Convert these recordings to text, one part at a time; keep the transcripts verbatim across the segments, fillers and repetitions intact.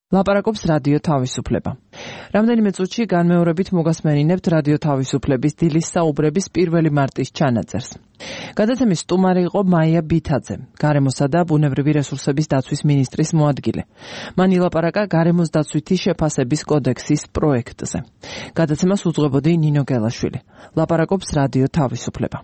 ლაპარაკობს რადიო თავისუფლება. რამდენიმე წუთში განმეორებით მოგასმენინებთ რადიო თავისუფლების დილის საუბრების პირველი მარტის ჩანაწერს. გადაცემის სტუმარი იყო მაია ბითაძე, გარემოსა და ბუნებრივი რესურსების დაცვის მინისტრის მოადგილე. მან ილაპარაკა გარემოს დაცვითი შეფასების კოდექსის პროექტზე. გადაცემას უძღვებოდი ნინო გელაშვილი. ლაპარაკობს რადიო თავისუფლება.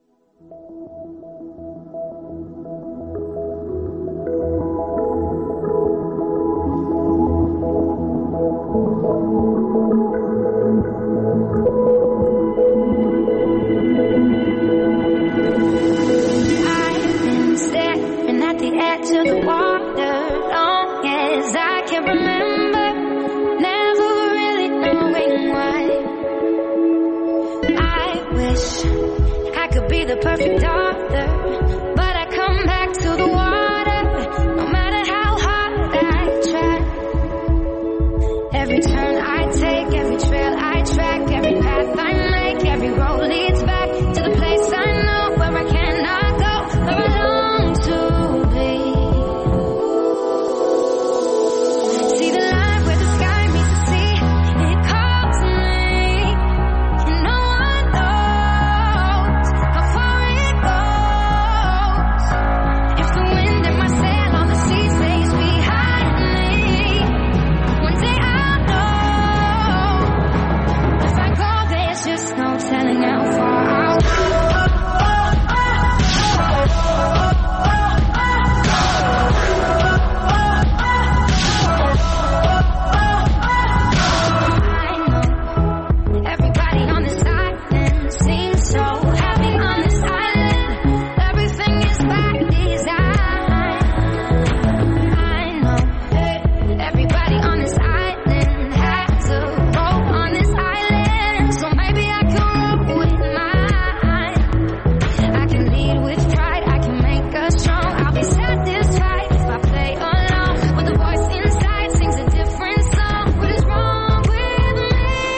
The perfect author, but I come back to the water, no matter how hard I try. Every turn I take, every trail I track, every path I make, every road leads back to the place I know, where I cannot go, where I long to be. See the line where the sky meets the sea, it calls me, and no one knows how far it goes. If the wind in my sail on the sea stays behind me, one day I'll know. If I go, there's just no telling how far I'll go. Everybody on this island seems so happy on this island. Everything is by design. I know everybody on this island has a role on this island, so maybe I can roll with mine. I can lead with pride, I can make us strong. I'll be satisfied if I play along with the voice inside sings a different song. What is wrong with me?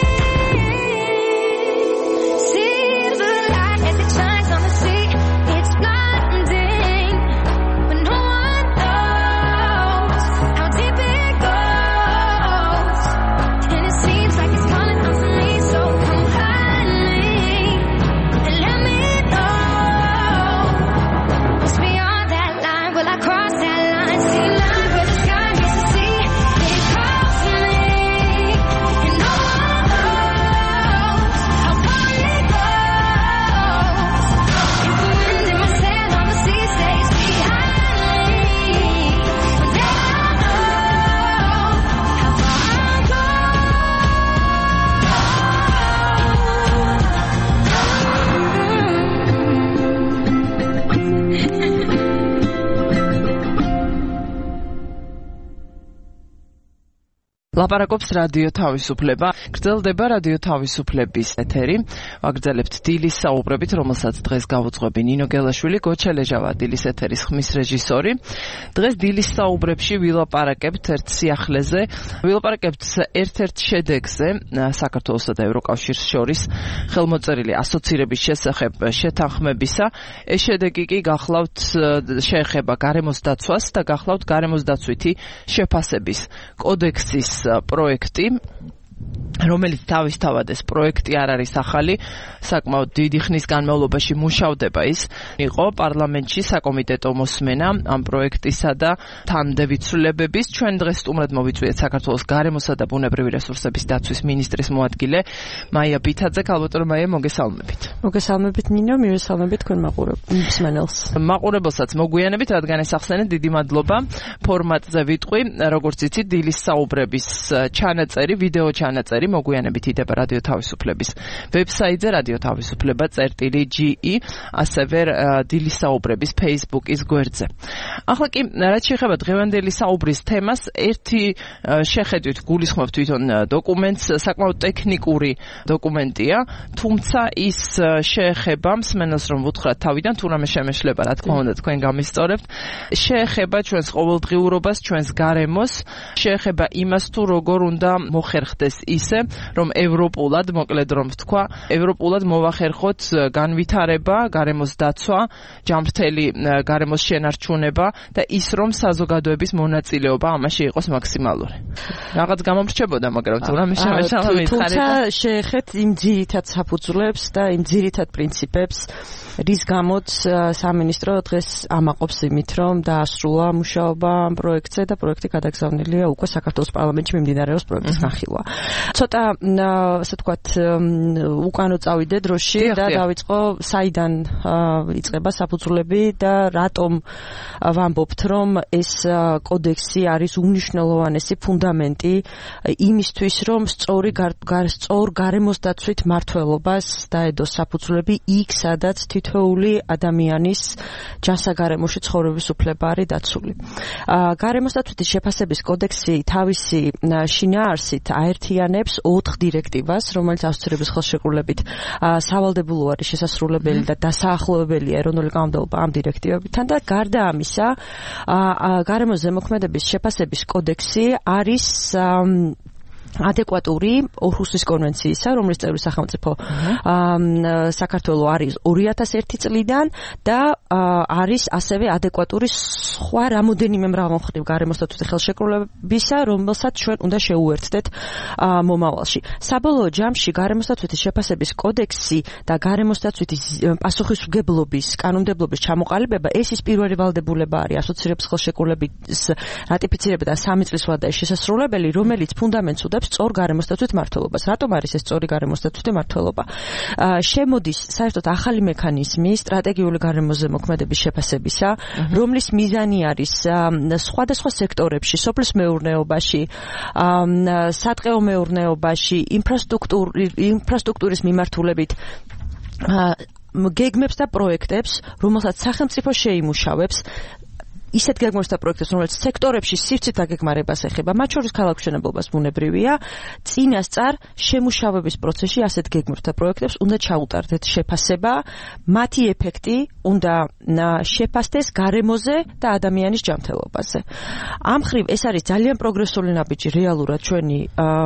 See the light as it shines on the sea. It's blinding, but no one knows how deep it goes. And it seems like it's calling out for me, so come find me and let me know what's beyond that line. Will I cross that line? See the line where the sky meets the sea. It calls me, and no one knows how far it goes. If the wind in my sail on the sea stays behind me, one day I'll know how far I'll go. ლაპარაკობს რადიო თავისუფლება. გრძელდება რადიო თავისუფლების ეთერი. ვაგრძელებთ დილის საუბრებით, რომელსაც დღეს გავუძღვები ნინო გელაშვილი, გოჩელეჟავა დილის ეთერის ხმის რეჟისორი. დღეს დილის საუბრებში ვილაპარაკებთ ერთ სიახლეზე, ვილაპარაკებთ ერთ-ერთ შედეგზე საქართველოსა და ევროკავშირს შორის ხელმოწერილი ასოცირების შესახებ შეთანხმებისა. ეს შედეგი კი გახლავთ შეეხება გარემოს დაცვას და გახლავთ გარემოს დაცვითი შეფასების კოდექსის პროექტი, რომელიც თავისთავად ეს პროექტი არ არის ახალი, საკმაოდ დიდი ხნის განმავლობაში მუშავდება ის. იყო პარლამენტში საკომიტეტო მოსმენა ამ პროექტისა და თანმდევიცვლებების. ჩვენ დღეს სტუმრად მოვიწვიეთ საქართველოს გარემოსა და ბუნებრივი რესურსების დაცვის მინისტრის მოადგილე მაია ბითაძე. ქალბატონო მაია, მოგესალმებით. მოგესალმებით ნინო, მივესალმებით თქვენ მაყურებელს. მაყურებელსაც მოგვიანებით, რადგან ესახსენეთ, დიდი მადლობა. ფორმატზე ვიტყვი, როგორც იცით, დილის საუბრების ჩანაწერი, ვიდეო ჩანაწერი მოგვიანებით იდება რადიო თავისუფლების ვებსაიტზე რადიო თავისუფლება წერტილი ჯი ი, ასევე დილის საუბრების Facebook-ის გვერდზე. ახლა კი რაც შეეხება დღევანდელი საუბრის თემას, ერთი შეხედვით გულისხმობ თვითონ დოკუმენტს, საკმაოდ ტექნიკური დოკუმენტია, თუმცა ის შეეხება მსმენელს რომ ვუთხრათ თავიდან, თუ რამე შემეშლება, რა თქმა უნდა თქვენ გამისწორებთ, შეეხება ჩვენს ყოველდღიურობას, ჩვენს გარემოს, შეეხება იმას თუ როგორ უნდა მოხერხდეს ისე, ისე, რომ ევროპულად, მოკლედ რომ ვთქვა, ევროპულად მოვახერხოთ განვითარება, გარემოს დაცვა, ჯანმრთელი გარემოს შენარჩუნება და ის რომ საზოგადოების მონაწილეობა ამაში იყოს მაქსიმალური. რაღაც გამომრჩებოდა, მაგრამ თუ რამე შემეშალა მითხარით. თუმცა შეეხეთ იმ ძირითად საფუძვლებს და იმ ძირითად პრინციპებს, რის გამოც სამინისტრო დღეს ამაყობს იმით, რომ დაასრულა მუშაობა ამ პროექტზე და პროექტი გადაგზავნილია უკვე საქართველოს პარლამენტში მიმდინარეობს პროექტის განხილვა. ცოტა ასე ვთქვათ, უკანო წავიდე დროში და დავიწყო საიდან იწყება საფუძვლები და რატომ ვამბობთ, რომ ეს კოდექსი არის უმნიშვნელოვანესი ფუნდამენტი იმისთვის, რომ სწორი სწორ გარემოს დაცვით მმართველობას დაედოს საფუძვლები იქ, სადაც თითოეული ადამიანის ჯანსაგარემოში ცხოვრების უფლება არის დაცული. გარემოს დაცვითი შეფასების კოდექსი თავისი შინაარსით აერთიანებს ოთხ დირექტივას, რომელიც ავსტრიის ხელშეკრულებით სავალდებულო არის შესასრულებელი და დასაახლოვებელია ეროვნული კანონმდებლობა ამ დირექტივებთან და გარდა ამისა, გარემოს ზემოქმედების შეფასების კოდექსი არის ადეკვატური ორჰუსის კონვენციისა, რომლის წევრი სახელმწიფო საქართველო არის ორი ათას ერთი წლიდან და არის ასევე ადეკვატური სხვა რამოდენიმე მრავალმხრივ გარემოს დაცვითი ხელშეკრულებისა, რომელსაც ჩვენ უნდა შეუერთდეთ მომავალში. საბოლოო ჯამში გარემოს დაცვითი შეფასების კოდექსი და გარემოს დაცვითი პასუხისმგებლობის კანონმდებლობის ჩამოყალიბება ეს ის პირველი ვალდებულება არის ასოცირების ხელშეკრულების რატიფიცირება და სამი წლის ვადაში შესასრულებელი, რომელიც ფუნდამენტს უდებს სწორ გარემოს დაცვით მმართველობას. რატომ არის ეს სწორი გარემოს დაცვითი მმართველობა? შემოდის საერთოდ ახალი მექანიზმი სტრატეგიული გარემოს ზემოქმედების შეფასებისა, რომლის მიზანი არის სხვადასხვა სექტორებში, სოფლის მეურნეობაში, სატყეო მეურნეობაში, ინფრასტრუქტურის მიმართულებით გეგმებს და პროექტებს, რომელსაც სახელმწიფო შეიმუშავებს, ისეთ გეგმებს და პროექტებს, რომელიც სექტორებში სივრცით დაგეგმარებას ეხება, მათ შორის ქალაქმშენებლობას ბუნებრივია, წინასწარ შემუშავების პროცესში ასეთ გეგმებს და პროექტებს უნდა ჩაუტარდეთ შეფასება, მათი ეფექტი უნდა შეფასდეს გარემოზე და ადამიანის ჯანმრთელობაზე. ამ მხრივ ეს არის ძალიან პროგრესული ნაბიჯი რეალურად ჩვენი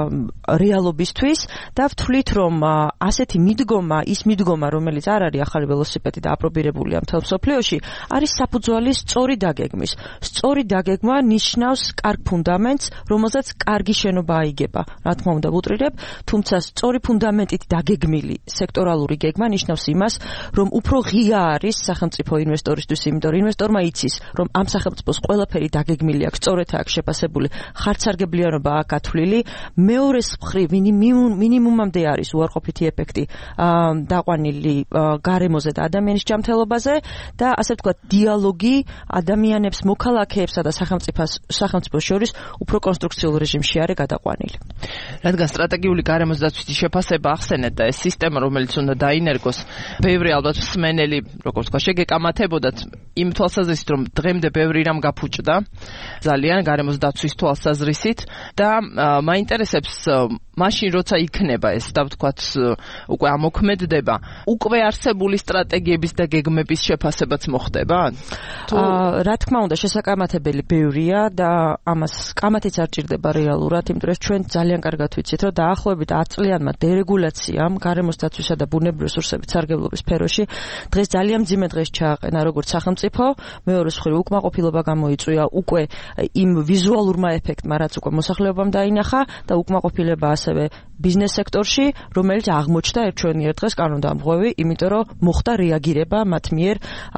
რეალობისთვის და ვთვლით, რომ ასეთი მიდგომა, ის მიდგომა, რომელიც არ არის ახალი ველოსიპედი და აპრობირებულია მთელ მსოფლიოში, არის საფუძვლის სწორი დაგეგმა. სწორი დაგეგმა ნიშნავს კარგ ფუნდამენტს, რომელზეც კარგი შენობა აიგება. რა თქმა უნდა, ვუტრირებ, თუმცა სწორი ფუნდამენტით დაგეგმილი სექტორალური გეგმა ნიშნავს იმას, რომ უფრო ღია არის სახელმწიფო ინვესტორისთვის, იმიტომ რომ ინვესტორმა იცის, რომ ამ სახელმწიფოს ყველაფერი დაგეგმილი აქვს, სწორედ აქვს შეფასებული, ხარცსარგებლიანობა აქვს გათვლილი, მეორეს მხრივ მინიმუმამდე არის უარყოფითი ეფექტი დაყვანილი გარემოზე და ადამიანის ჯანმრთელობაზე და ასე ვთქვათ, დიალოგი ადამიანების მოქალაქეებსა და სახელმწიფოს შორის უფრო კონსტრუქციულ რეჟიმში არის გადაყვანილი. რადგან სტრატეგიული გარემოს დაცვითი შეფასება ახსენეთ და ეს სისტემა, რომელიც უნდა დაინერგოს, ბევრი ალბათ მსმენელი, როგორც ვთქვა, შეგეკამათებოდათ იმ თვალსაზრისით, რომ დღემდე ბევრი რამ გაფუჭდა, ძალიან გარემოს დაცვის თვალსაზრისით და მაინტერესებს მაშინ როცა იქნება ეს და ვთქვათ უკვე ამოქმედდება, უკვე არსებული სტრატეგიების და გეგმების შეფასებაც მოხდება? თუ რა თქმა უნდა, შესაკამათებელი ბევრია და ამას კამათიც არ ჭირდება რეალურად, იმიტომ რომ ჩვენ ძალიან კარგად ვიცით, რომ დაახლოებით ათ წლიანმა დერეგულაციამ გარემოს დაცვისა და ბუნებრივი რესურსების სარგებლობის სფეროში დღეს ძალიან მძიმე დღეს ჩააყენა როგორც სახელმწიფო, მეორე მხრივ უკმაყოფილება გამოიწვია უკვე იმ ვიზუალურმა ეფექტმა, რაც უკვე მოსახლეობამ დაინახა და უკმაყოფილება ასევე ბიზნეს სექტორში, რომელიც აღმოჩნდა ერთჩვენიერ დღეს კანონდამღვევი, იმიტომ რომ მოხდა რეაგირება მათ მიერ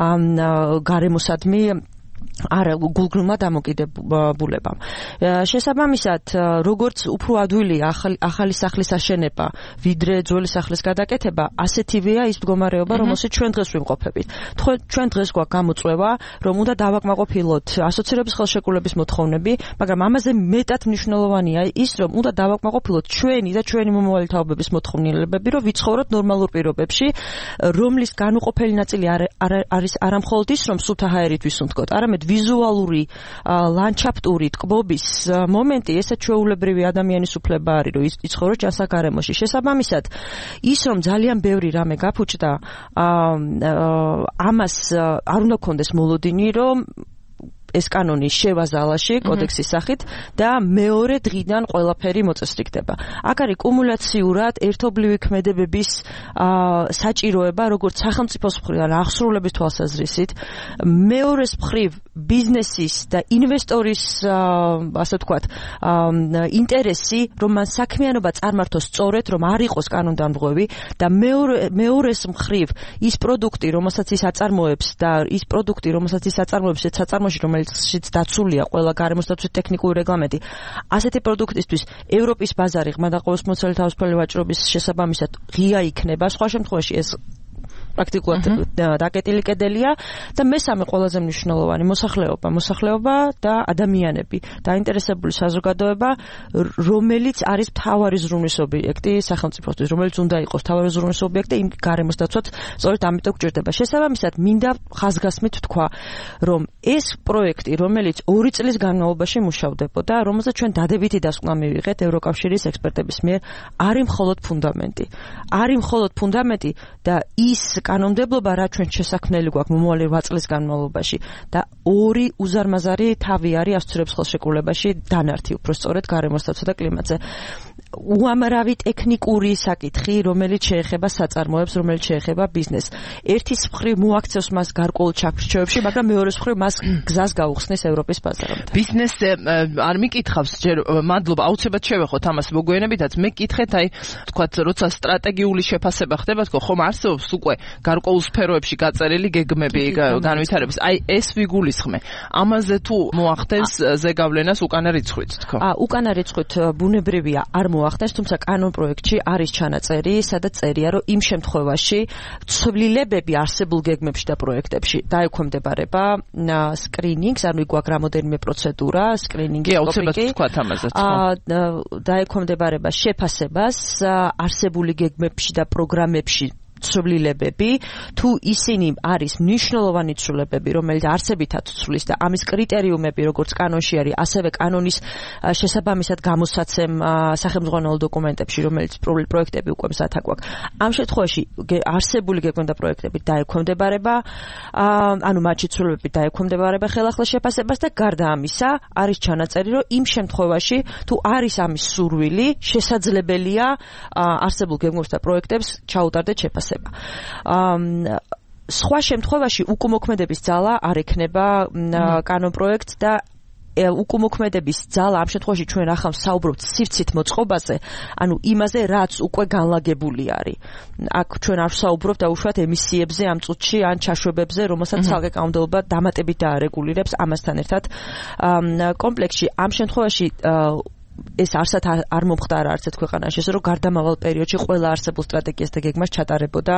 გარემოსადმი არა გულგრილმა დამოკიდებულებამ. შესაბამისად, როგორც უფრო ადვილია ახალი სახლის აშენება, ვიდრე ძველი სახლის გადაკეთება, ასეთივეა ის მდგომარეობა, რომელშიც ჩვენ დღეს ვიმყოფებით. ჩვენ დღეს გვაქვს გამოწვევა, რომ უნდა დავაკმაყოფილოთ ასოცირების ხელშეკრულების მოთხოვნები, მაგრამ ამაზე მეტად მნიშვნელოვანია ის, რომ უნდა დავაკმაყოფილოთ ჩვენი და ჩვენი მომავალი თაობების მოთხოვნილებები, რომ ვიცხოვროთ ნორმალურ პირობებში, რომლის განუყოფელი ნაწილი არის არამხოლოდ ის, რომ სუფთა ჰაერით ვისუნთქოთ, არამედ ვიზუალური ლანდშაფტური ტკბობის მომენტი, ესეც ჩვეულებრივი ადამიანის უფლება არის, რომ იცხოვროს ჯანსაგარემოში. შესაბამისად, ის რომ ძალიან ბევრი რამე გაფუჭდა, ამას არ უნდა გქონდეს მოლოდინი, რომ ეს კანონი შევა ზალაში კოდექსის სახით და მეორე დღიდან ყველაფერი მოწესრიგდება. აქ არის კუმულაციურად ერთობლივი ქმედებების საჭიროება, როგორც სახელმწიფოს მხრიდან აღსრულების თვალსაზრისით, მეორეს მხრივ ბიზნესის და ინვესტორის ასე ვთქვათ ინტერესი, რომ მან საქმიანობა წარმართოს სწორედ, რომ არ იყოს კანონდამღვევი და მეორე მეორეს მხრივ ის პროდუქტი, რომელსაც ის აწარმოებს და ის პროდუქტი, რომელსაც ის აწარმოებს ეს საწარმოში, რომელშიც დაცულია ყველა გარემოსდაცვითი ტექნიკური რეგლამენტი, ასეთი პროდუქტისთვის ევროპის ბაზარი ღრმა და ყოველწლიური თავისუფალი ვაჭრობის შესაბამისად ღია იქნება. სხვა შემთხვევაში ეს პრაქტიკულად დაკეტილი კედელია და მესამე ყველაზე მნიშვნელოვანი მოსახლეობა, მოსახლეობა და ადამიანები, დაინტერესებული საზოგადოება, რომელიც არის მთავარი ზრუნვის ობიექტი სახელმწიფოსთვის, რომელიც უნდა იყოს მთავარი ზრუნვის ობიექტი იმ გარემოს დაცვად, სწორედ ამიტომ გჭირდება. შესაბამისად, მინდა ხაზგასმით თქვა, რომ ეს პროექტი, რომელიც ორი წლის განმავლობაში მუშავდებოდა, რომელზეც ჩვენ დადებითი დასკვნა მივიღეთ ევროკავშირის ექსპერტების მიერ, არის მხოლოდ ფუნდამენტი. არის მხოლოდ ფუნდამენტი და ის კანონმდებლობა, რა ჩვენ შესაქმნელი გვაქვს მომავალი რვა წლის განმავლობაში და ორი უზარმაზარი თავი არის ასოცირების ხელშეკრულებაში დანართი, უფრო სწორედ გარემოს დაცვა და კლიმატზე. უამრავი ტექნიკური საკითხი, რომელიც შეეხება საწარმოებს, რომელიც შეეხება ბიზნესს. ერთის მხრივ მოაქცევს მას გარკვეულ ჩარჩოებში, მაგრამ მეორეს მხრივ მას გზას გაუხსნის ევროპის ბაზარამდე. ბიზნესზე არ მიკითხავს, ჯერ მადლობა, აუცილებლად შევეხოთ ამას მოგვიანებითაც. მე გკითხეთ, აი, თქვათ, როცა სტრატეგიული შეფასება ხდება, თქო, ხომ არსებობს უკვე გარკვეულ სფეროებში გაწერილი გეგმები განვითარების. აი, ეს ვიგულისხმე. ამაზე თუ მოახდენს ზეგავლენას უკანა რიცხვით, თქო. აა, უკანა რიცხვით ბუნებრივია არ მოახდენს, თუმცა კანონ პროექტში არის ჩანაწერი, სადაც წერია, რომ იმ შემთხვევაში ცვლილებები არსებულ გეგმებში და პროექტებში დაექვემდებარება სკრინინგს, ანუ გვაქვს რამოდენიმე პროცედურა, სკრინინგის ტოპიკი. აა, დაექვემდებარება შეფასებას არსებული გეგმებში და პროგრამებში ცვლილებები, თუ ისინი არის მნიშვნელოვანი ცვლილებები, რომელიც არსებითად ცვლის და ამის კრიტერიუმები, როგორც კანონში არის, ასევე კანონის შესაბამისად გამოსაცემ სახელმძღვანელო დოკუმენტებში, რომელიც პროექტები უკვე მზად აქვს. ამ შემთხვევაში არსებული გეგმა და პროექტები დაექვემდებარება, ანუ მათი ცვლილებები დაექვემდებარება ხელახლა შეფასებას და გარდა ამისა, არის ჩანაწერი, რომ იმ შემთხვევაში, თუ არის ამის სურვილი, შესაძლებელია არსებულ გეგმებს და პროექტებს ჩაუტარდეთ შეფასება. სხვა შემთხვევაში უკმოქმედების ძალა არ ექნება კანონ პროექტს და უკმოქმედების ძალა ამ შემთხვევაში ჩვენ ახლა საუბრობთ სივრცით მოწყობაზე, ანუ იმაზე, რაც უკვე განლაგებული არის. აქ ჩვენ არ ვსაუბრობთ დაუშვათ ემისიებზე ამ წუთში ან ჩაშვებებზე, რომელსაც ცალკე კანონმდებლობა დამატებით დაარეგულირებს ამასთან ერთად კომპლექსში. ამ შემთხვევაში ეს არსად არ მომხდარა არც ერთ ქვეყანაში, რომ გარდამავალ პერიოდში ყველა არსებულ სტრატეგიას და გეგმას ჩატარებოდა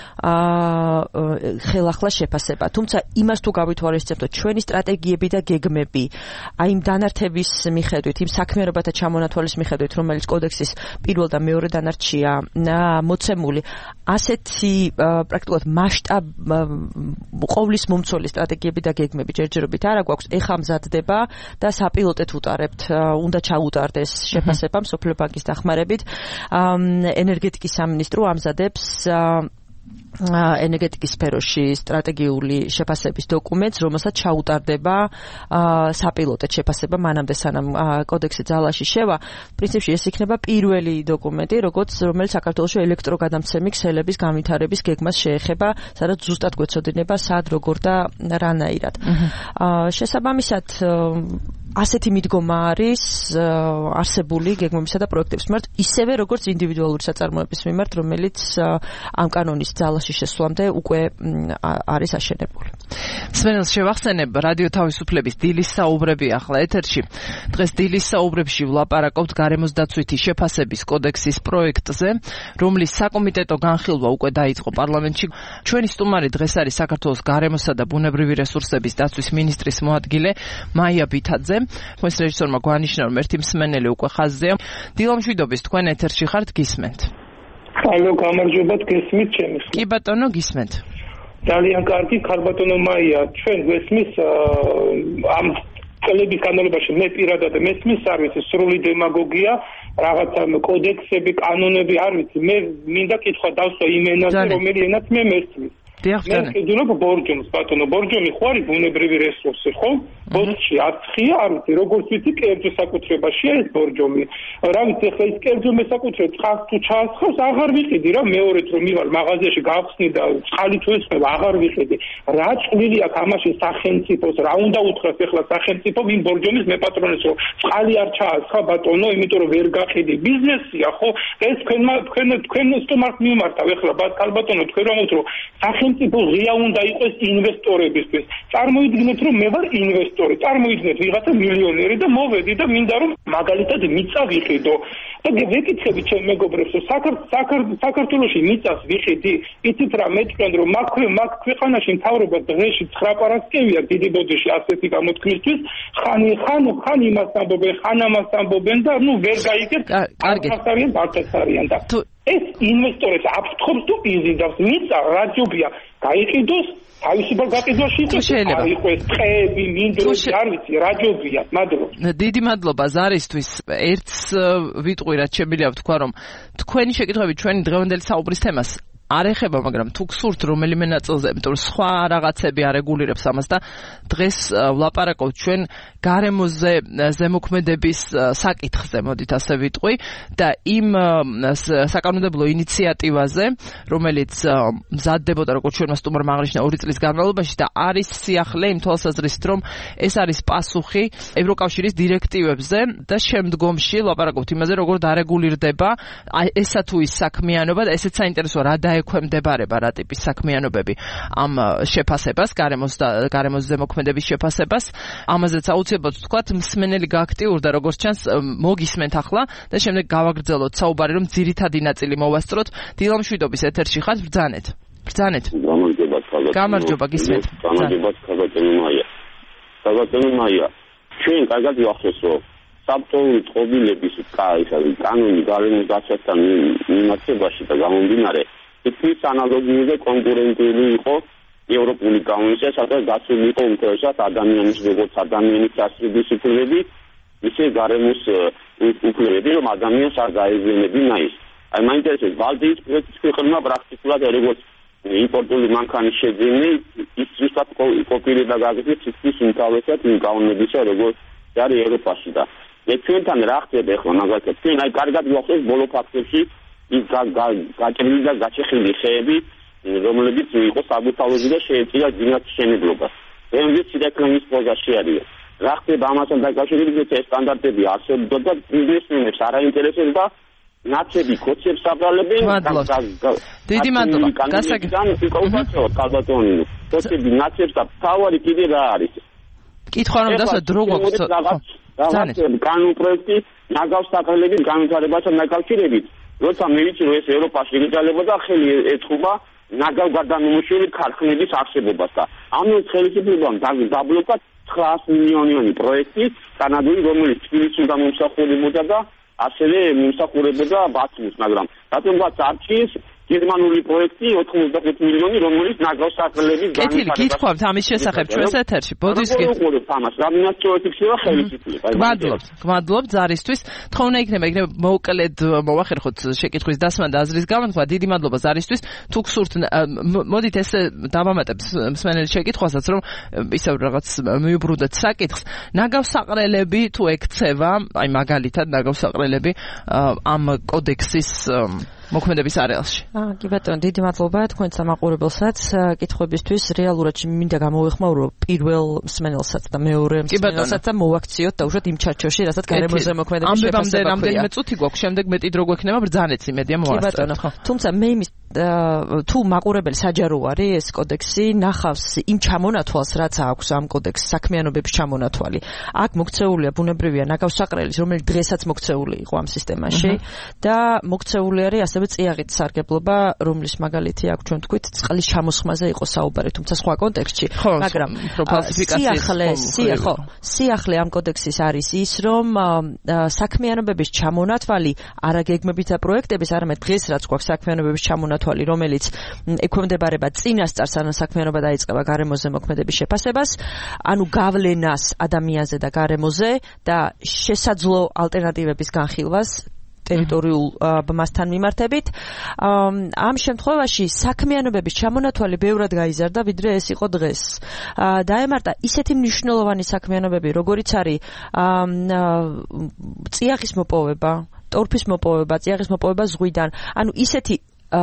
ხელახლა შეფასება. თუმცა იმას თუ გავითვალისწინებთ, რომ ჩვენი სტრატეგიები და გეგმები, აი იმ დანართების მიხედვით, იმ საქმიანობათა ჩამონათვალის მიხედვით, რომელიც კოდექსის პირველ და მეორე დანარჩია მოცემული, ასეთი პრაქტიკულად მასშტაბ ყოვლის მომცველი სტრატეგიები და გეგმები ჯერჯერობით არა გვაქვს, ეხა მზადდება და საპილოტეთ უტარებთ, უნდა ჩაუტარდეს შეფასება მსოფლიო ბანკის დახმარებით. ენერგეტიკის სამინისტრო ამზადებს ენერგეტიკის სფეროში სტრატეგიული შეფასების დოკუმენტს, რომელსაც ჩაუტარდება საპილოტეთ შეფასება მანამდე სანამ კოდექსი ძალაში შევა. პრინციპში ეს იქნება პირველი დოკუმენტი, როგორც რომელიც საქართველოში ელექტროგადამცემი ქსელების განვითარების გეგმას შეეხება, სადაც ზუსტად გვეცოდინება სად, როგორ და რანაირად. შესაბამისად ასეთი მიდგომა არის არსებული გეგმებისა და პროექტების მიმართ, ისევე როგორც ინდივიდუალური საწარმოების მიმართ, რომელიც ამ კანონის ძალაში შესვლამდე უკვე არის აშენებული. სვენელს შევახსენებ, რადიო თავისუფლების დილის საუბრები ახლა ეთერში. დღეს დილის საუბრებში ვლაპარაკობთ გარემოს დაცვითი შეფასების კოდექსის პროექტზე, რომლის საკომიტეტო განხილვა უკვე დაიწყო პარლამენტში. ჩვენი სტუმარი დღეს არის საქართველოს გარემოსა და ბუნებრივი რესურსების დაცვის მინისტრის მოადგილე მაია ბითაძე. ხმის რეჟისორმა გვანიშნა, რომ ერთი მსმენელი უკვე ხაზზეა. დილა მშვიდობის, თქვენ ეთერში ხართ, გისმენთ. ალო, გამარჯობა, გესმით ჩემს? კი ბატონო, გისმენთ. ძალიან კარგი, ხარბატონო მაია, ჩვენ გესმის ამ წლების განმავლობაში მე პირადად მესმის არ ვიცი სრული დემაგოგია, რაღაცა კოდექსები, კანონები არ ვიცი. მე მინდა კითხვა დავსვა იმ ენაზე, რომელი ენაც მე მესმის. მე ვხედულობ ბორჯომს, ბატონო, ბორჯომი ხო არის ბუნებრივი რესურსი, ხო? ბორჯში აცხია, არ ვიცი, როგორც ვიცი, კერძო საკუთრებაშია ეს ბორჯომი. რა ვიცი, ახლა ის კერძო მესაკუთრე წყალს თუ ჩაასხავს, აღარ ვიყიდი რა, მეორეც რომ მივალ მაღაზიაში გავხსნი და წყალი თუ ესხება, აღარ ვიყიდი. რა წვლილი აქვს ამაში სახელმწიფოს, რა უნდა უთხრას ახლა სახელმწიფომ იმ ბორჯომის მეპატრონეს, რომ წყალი არ ჩაასხა, ბატონო, იმიტომ რომ ვერ გაყიდი. ბიზნესია, ხო? ეს თქვენმა თქვენ თქვენ სტომარს მიმართავ ახლა ბატონო, თქვენ რომ უთრო სახელმწიფო ღია უნდა იყოს ინვესტორებისთვის. წარმოიდგინეთ, რომ მე ვარ ინვესტორი, წარმოიდგინეთ ვიღაცა მილიონერი და მოვედი და მინდა რომ მაგალითად მიწა ვიყიდო. და ვეკითხები ჩემ მეგობრებს, რომ საქართველოში მიწას ვიყიდი, იცით რა მეტყვენ რომ მაგ მაგ ქვეყანაში მთავრობა დღეში ცხრა პარასკევია დიდი ბოდიში ასეთი გამოთქმისთვის, ხანი ხან ხან იმას ამბობენ, ხან ამას ამბობენ და ნუ ვერ გაიგებ. კარგი. არიან და ეს ინვესტორებს აფრთხობს თუ იზიდავს მიწა რა ჯობია გაიყიდოს თავისუფალ გაყიდვაში იყოს არ იყოს ტყეები მინდვრები არ ვიცი რა ჯობია მადლობა დიდი მადლობა ზარისთვის ერთს ვიტყვი რაც შემიძლია ვთქვა რომ თქვენი შეკითხვები ჩვენი დღევანდელი საუბრის თემას არ ეხება, მაგრამ თუ გსურთ რომელიმე ნაწილზე, იმიტომ სხვა რაღაცები არეგულირებს ამას და დღეს ვლაპარაკობთ ჩვენ გარემოზე ზემოქმედების საკითხზე, მოდით ასე ვიტყვი და იმ საკანონმდებლო ინიციატივაზე, რომელიც მზადდებოდა როგორც ჩვენმა სტუმარმა აღნიშნა ორი წლის განმავლობაში და არის სიახლე იმ თვალსაზრისით, რომ ეს არის პასუხი ევროკავშირის დირექტივებზე და შემდგომში ვლაპარაკობთ იმაზე, როგორ დარეგულირდება ესა თუ ის საქმიანობა და ესეც საინტერესოა რა დაექვემდებარება რა ტიპის საქმიანობები ამ შეფასებას, გარემოს და გარემოს ზემოქმედების შეფასებას. ამაზეც აუცილებლად ვთქვათ, მსმენელი გააქტიურდა, როგორც ჩანს, მოგისმენთ ახლა და შემდეგ გავაგრძელოთ საუბარი, რომ ძირითადი ნაწილი მოვასწროთ. დილამშვიდობის ეთერში ხართ, ბრძანეთ. ბრძანეთ. გამარჯობა, ხალხო. გამარჯობა, გისმენთ. გამარჯობა, ხალხო, მაია. ხალხო, მაია. ჩვენ კარგად ვახსოვს, რომ საბჭოური წყობილების კანონი გარემოს დაცვასთან მიმართებაში და გამომდინარე ის ანალოგიურზე კონკურენტული იყო ევროპული კანონისა, სადაც დაცული იყო უმთავრესად ადამიანის როგორც ადამიანის დასწრების უფლებები, ისე გარემოს უფლებები, რომ ადამიანს არ გაეძენებინა ის. აი მაინტერესებს ბალტიის პროექტის ქვეყნებმა პრაქტიკულად როგორც იმპორტული მანქანის შეძენა, ის ზუსტად კოპირება გაგრძელებს ის უმთავრესად იმ კანონებისა, როგორც არის ევროპაში და მე ჩვენთან რა ხდება ახლა მაგალითად ჩვენ აი კარგად გვახსოვს ბოლო ფაქტებში ის გაჭრილი და გაჩეხილი ხეები, რომლებიც იყო საბუთალოზე და შეეწირა ძინათ შენებლობას. რემზეც სიტექნიკის პროგრამაში არის. რა ხდება ამასთან დაკავშირებით, ეს სტანდარტები არსებობდა და ბიზნესმენებს არ აინტერესებდა ნაცები კოჩებს აბრალებენ და დიდი მადლობა. გასაგებია კოუპაციო კალბატონი. კოჩები ნაცებს და თავარი კიდე რა არის? კითხვა რომ დასვა დრო გვაქვს. რაღაც კანონ პროექტი ნაგავს საკრელების განვითარებასთან დაკავშირებით. როცა მე ვიცი რომ ეს ევროპაში იგრძელებოდა ხელი ეწყობა ნაგავ გადამიმუშავებელი ქარხნების არსებობას და ამის ხელისუფლებამ დაბლოკა ცხრაას მილიონიანი პროექტი კანადური, რომელიც თბილისში უნდა მომსახურებოდა და ასევე მომსახურებოდა ბათუმს, მაგრამ რატომღაც არჩიეს გერმანული პროექტი ოთხმოცდახუთი მილიონი, რომელიც ნაგავს საკრელების განვითარებას. კითხავთ ამის შესახებ ჩვენს ეთერში. ბოდისკი. ამას რამინაც წოეთიქცევა ხელისუფლება. გმადლობთ. გმადლობთ ზარისთვის. თხოვნა იქნება, იქნება მოუკლედ მოვახერხოთ შეკითხვის დასმა და აზრის გამოთქვა. დიდი მადლობა ზარისთვის. თუ გსურთ, მოდით ესე დავამატებთ მსმენელი შეკითხვასაც, რომ ისევ რაღაც მიუბრუნდეთ საკითხს. ნაგავს საყრელები თუ ექცევა, აი მაგალითად ნაგავს საყრელები ამ კოდექსის მოქმედების არეალში. აა, კი ბატონო, დიდი მადლობა თქვენ სამაყურებელსაც კითხვებისთვის. რეალურად მინდა გამოვეხმაურო პირველ მსმენელსაც და მეორე მსმენელსაც და მოვაქციოთ და უშუალოდ იმ ჩარჩოში, რასაც გარემოზე მოქმედების შეფასება. რამდენიმე წუთი გვაქვს, შემდეგ მეტი დრო გვექნება, ბრძანეთ იმედია მოვასწროთ. თუმცა მე იმის თუ მაყურებელი საჯარო არის ეს კოდექსი, ნახავს იმ ჩამონათვალს, რაც აქვს ამ კოდექსს, საქმიანობების ჩამონათვალი. აქ მოქცეულია ბუნებრივია ნაგავს საყრელის, რომელიც დღესაც მოქცეული იყო ამ სისტემაში და მოქცეული არის ასევე წიაღით სარგებლობა, რომლის მაგალითი აქვს ჩვენ თქვით, წყლის ჩამოსხმაზე იყო საუბარი, თუმცა სხვა კონტექსტში, მაგრამ სიახლე, ხო, სიახლე ამ კოდექსის არის ის, რომ საქმიანობების ჩამონათვალი არაგეგმებით და პროექტების, არამედ დღეს რაც გვაქვს საქმიანობების ჩამონათვალი, რომელიც ექვემდებარება წინასწარ სანამ საქმიანობა დაიწყება გარემოზე მოქმედების შეფასებას, ანუ გავლენას ადამიანზე და გარემოზე და შესაძლო ალტერნატივების განხილვას ტერიტორიულ მასთან მიმართებით. ამ შემთხვევაში საქმიანობების ჩამონათვალი ბევრად გაიზარდა, ვიდრე ეს იყო დღეს. დაემართა ისეთი მნიშვნელოვანი საქმიანობები, როგორიც არის წიაღის მოპოვება, ტორფის მოპოვება, წიაღის მოპოვება ზღვიდან. ანუ ისეთი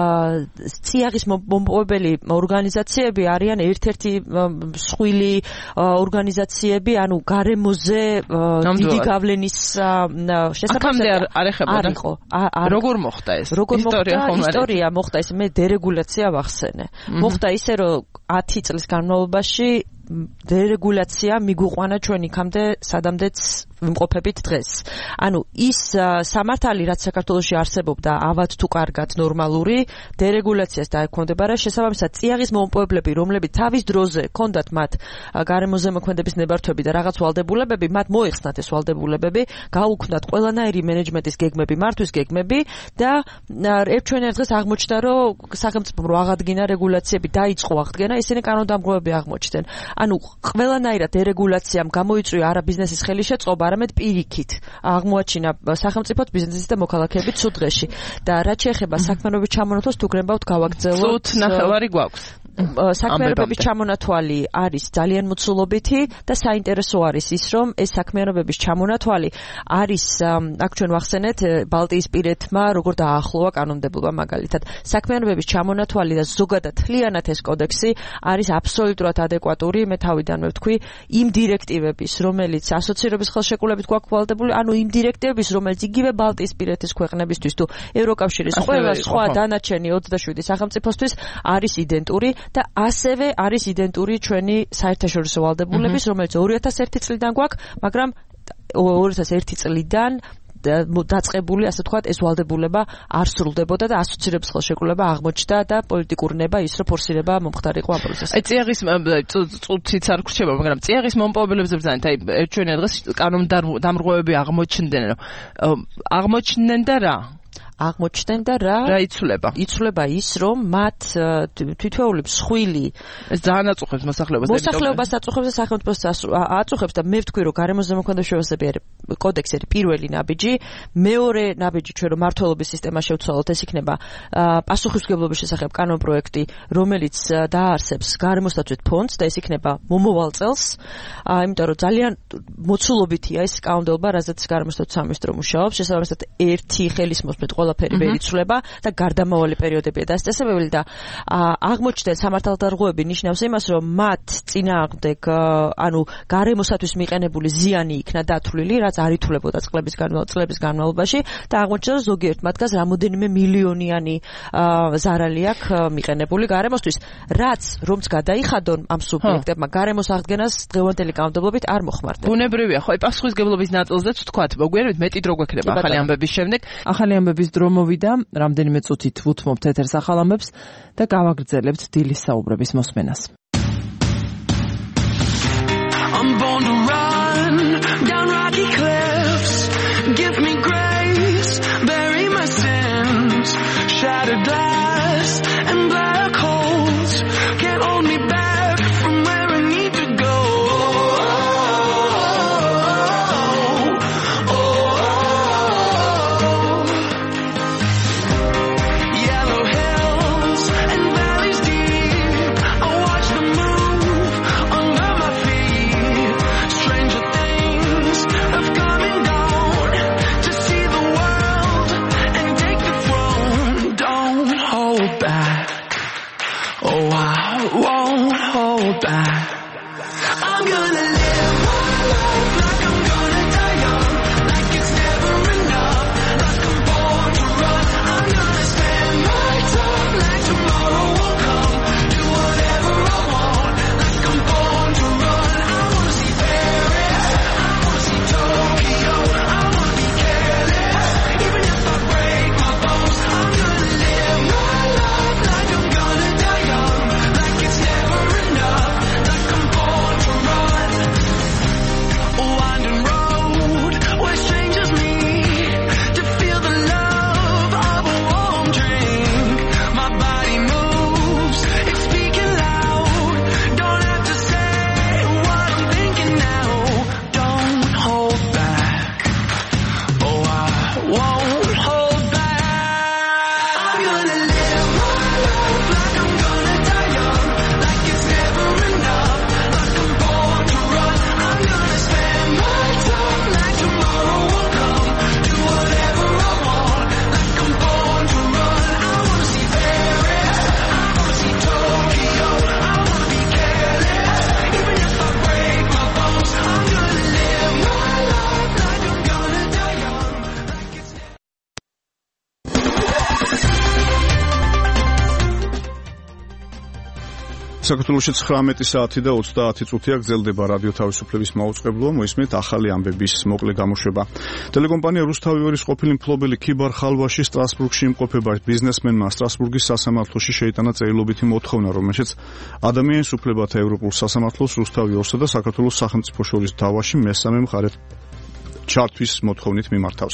წიაღის მომპოვებელი ორგანიზაციები არიან ერთ-ერთი მსხვილი ორგანიზაციები, ანუ გარემოზე დიდი გავლენის შესაძლებლობა არ ეხებოდა. როგორ მოხდა ეს? ისტორია მოხდა ეს, მე დერეგულაცია ვახსენე. მოხდა ისე, რომ ათი წლის განმავლობაში დერეგულაცია მიგვიყვანა ჩვენ იქამდე, სადამდეც ვიმყოფებით დღეს. ანუ ის სამართალი, რაც საქართველოში არსებობდა, ავად თუ კარგად ნორმალური, დერეგულაციას დაექვემდებარა. შესაბამისად, წიაღის მომპოვებლები, რომლებიც თავის დროზე ჰქონდათ მათ გარემოზემოქმედების ნებართვები და რაღაც ვალდებულებები, მათ მოიხსნათ ეს ვალდებულებები, გაუქმნათ ყველანაირი მენეჯმენტის გეგმები, მართვის გეგმები და ერთჩვენერ დღეს აღმოჩნდა, რომ სახელმწიფომ რო აღადგინა რეგულაციები, დაიწყო აღდგენა, ისინი კანონდამყრობები აღმოჩნდნენ. ანუ ყველანაირად დერეგულაციამ გამოიწვია არა ბიზნესის ხელის შეწყობა, არამედ პირიქით აღმოაჩინა სახელმწიფოს ბიზნესის და მოქალაქეების ცუდ დღეში. და რაც შეეხება საქმიანობის ჩამონათვალს, თუ გნებავთ გავაგრძელოთ. ცუდ ნახევარი გვაქვს. საქმიანობების ჩამონათვალი არის ძალიან მოცულობითი და საინტერესო არის ის, რომ ეს საქმიანობების ჩამონათვალი არის, აქ ჩვენ ვახსენეთ, ბალტიისპირეთმა როგორ დააახლოვა კანონმდებლობა მაგალითად. საქმიანობების ჩამონათვალი და ზოგადად თლიანად ეს კოდექსი არის აბსოლუტურად ადეკვატური, მე თავიდანვე ვთქვი, იმ დირექტივების, რომელიც ასოცირების ხელშეკრულებით გვაქვს ვალდებული, ანუ იმ დირექტივების, რომელიც იგივე ბალტიისპირეთის ქვეყნებისთვის თუ ევროკავშირის ყველა სხვა დანარჩენი ოცდაშვიდი სახელმწიფოსთვის არის იდენტური. და ასევე არის იდენტური ჩვენი საერთაშორისო ვალდებულების, რომელიც ორი ათას ერთი წლიდან გვაქვს, მაგრამ ორი ათას ერთი წლიდან დაწყებული, ასე ვთქვათ, ეს ვალდებულება არ სრულდებოდა და ასოცირების ხელშეკრულება აღმოჩნდა და პოლიტიკური ნება ის, რომ ფორსირება მომხდარიყო ამ პროცესს. აი წიაღის წუთიც არ გრჩება, მაგრამ წიაღის მომპოვებლებზე ბრძანეთ, აი ერთჩვენერ დღეს კანონდამრღვევები აღმოჩნდნენ, რომ აღმოჩნდნენ და რა? აღმოჩნდნენ და რა? რა იცვლება? იცვლება ის, რომ მათ თითოეული მსხვილი ეს ძალიან აწუხებს მოსახლეობას. მოსახლეობას აწუხებს და სახელმწიფოს აწუხებს და მე ვთქვი, რომ გარემოზემოქმედების შესაძლებელი კოდექსი არის პირველი ნაბიჯი, მეორე ნაბიჯი ჩვენ რომ მართლობის სისტემა შევცვალოთ, ეს იქნება პასუხისმგებლობის შესახებ კანონპროექტი, რომელიც დაარსებს გარემოსდაცვით ფონდს და ეს იქნება მომავალ წელს. იმიტომ რომ ძალიან მოცულობითია ეს კანონმდებლობა, რაზეც გარემოსდაცვის სამინისტრო მუშაობს, შესაბამისად ერთი ხელისმოსმით ყველაფერი ვერ იცვლება და გარდამავალი პერიოდებია დასწესებელი და აღმოჩნდა სამართალდარღვევები ნიშნავს იმას, რომ მათ წინააღმდეგ, ანუ გარემოსათვის მიყენებული ზიანი იქნა დათვლილი, რაც არ ითვლებოდა წლების განმავლობაში და აღმოჩნდა, რომ ზოგიერთ მათგანს რამოდენიმე მილიონიანი ზარალი აქვს მიყენებული გარემოსთვის, რაც რომც გადაიხადონ ამ სუბიექტებმა გარემოს აღდგენას დღევანდელი კანონმდებლობით არ მოხმარდება. ბუნებრივია, ხო, აი პასუხისმგებლობის ნაწილზეც ვთქვათ, მოგვიანებით მეტი დრო გვექნება ახალი ამბების შემდეგ. ახალი ამბების დრო მოვიდა, რამდენიმე წუთით ვუთმობთ ეთერს ახალ ამბებს და გავაგრძელებთ დილის საუბრების მოსმენას. I'm born to run down rocky cliffs. Give me grace, bury my sins. Shattered glass and black holes can't hold me back from where I need to go. I'm gonna live my life like I'm gonna die young, like it's never enough, like I'm born to run. I'm gonna spend my time like tomorrow won't come, do whatever I want, like I'm born to run. I wanna see Paris, I wanna see Tokyo, I wanna be careless, even if I break my bones. I'm gonna live my life like I'm gonna die young, like it's never enough, like I'm საქართველოში ცხრამეტი საათი და ოცდაათი წუთია გრძელდება რადიო თავისუფლების მაუწყებლობა, მოისმენთ ახალი ამბების მოკლე გამოშვება. ტელეკომპანია რუსთავიერის ყოფილი მფლობელი ქიბარ ხალვაში სტრასბურგში იმყოფება ბიზნესმენმა სტრასბურგის სასამართლოში შეიტანა წერილობითი მოთხოვნა, რომელშიც ადამიანის უფლებათა ევროპულ სასამართლოს რუსთავიორსა და საქართველოს სახელმწიფო შორის დავაში მესამე მხარეთ ჩართვის მოთხოვნით მიმართავს.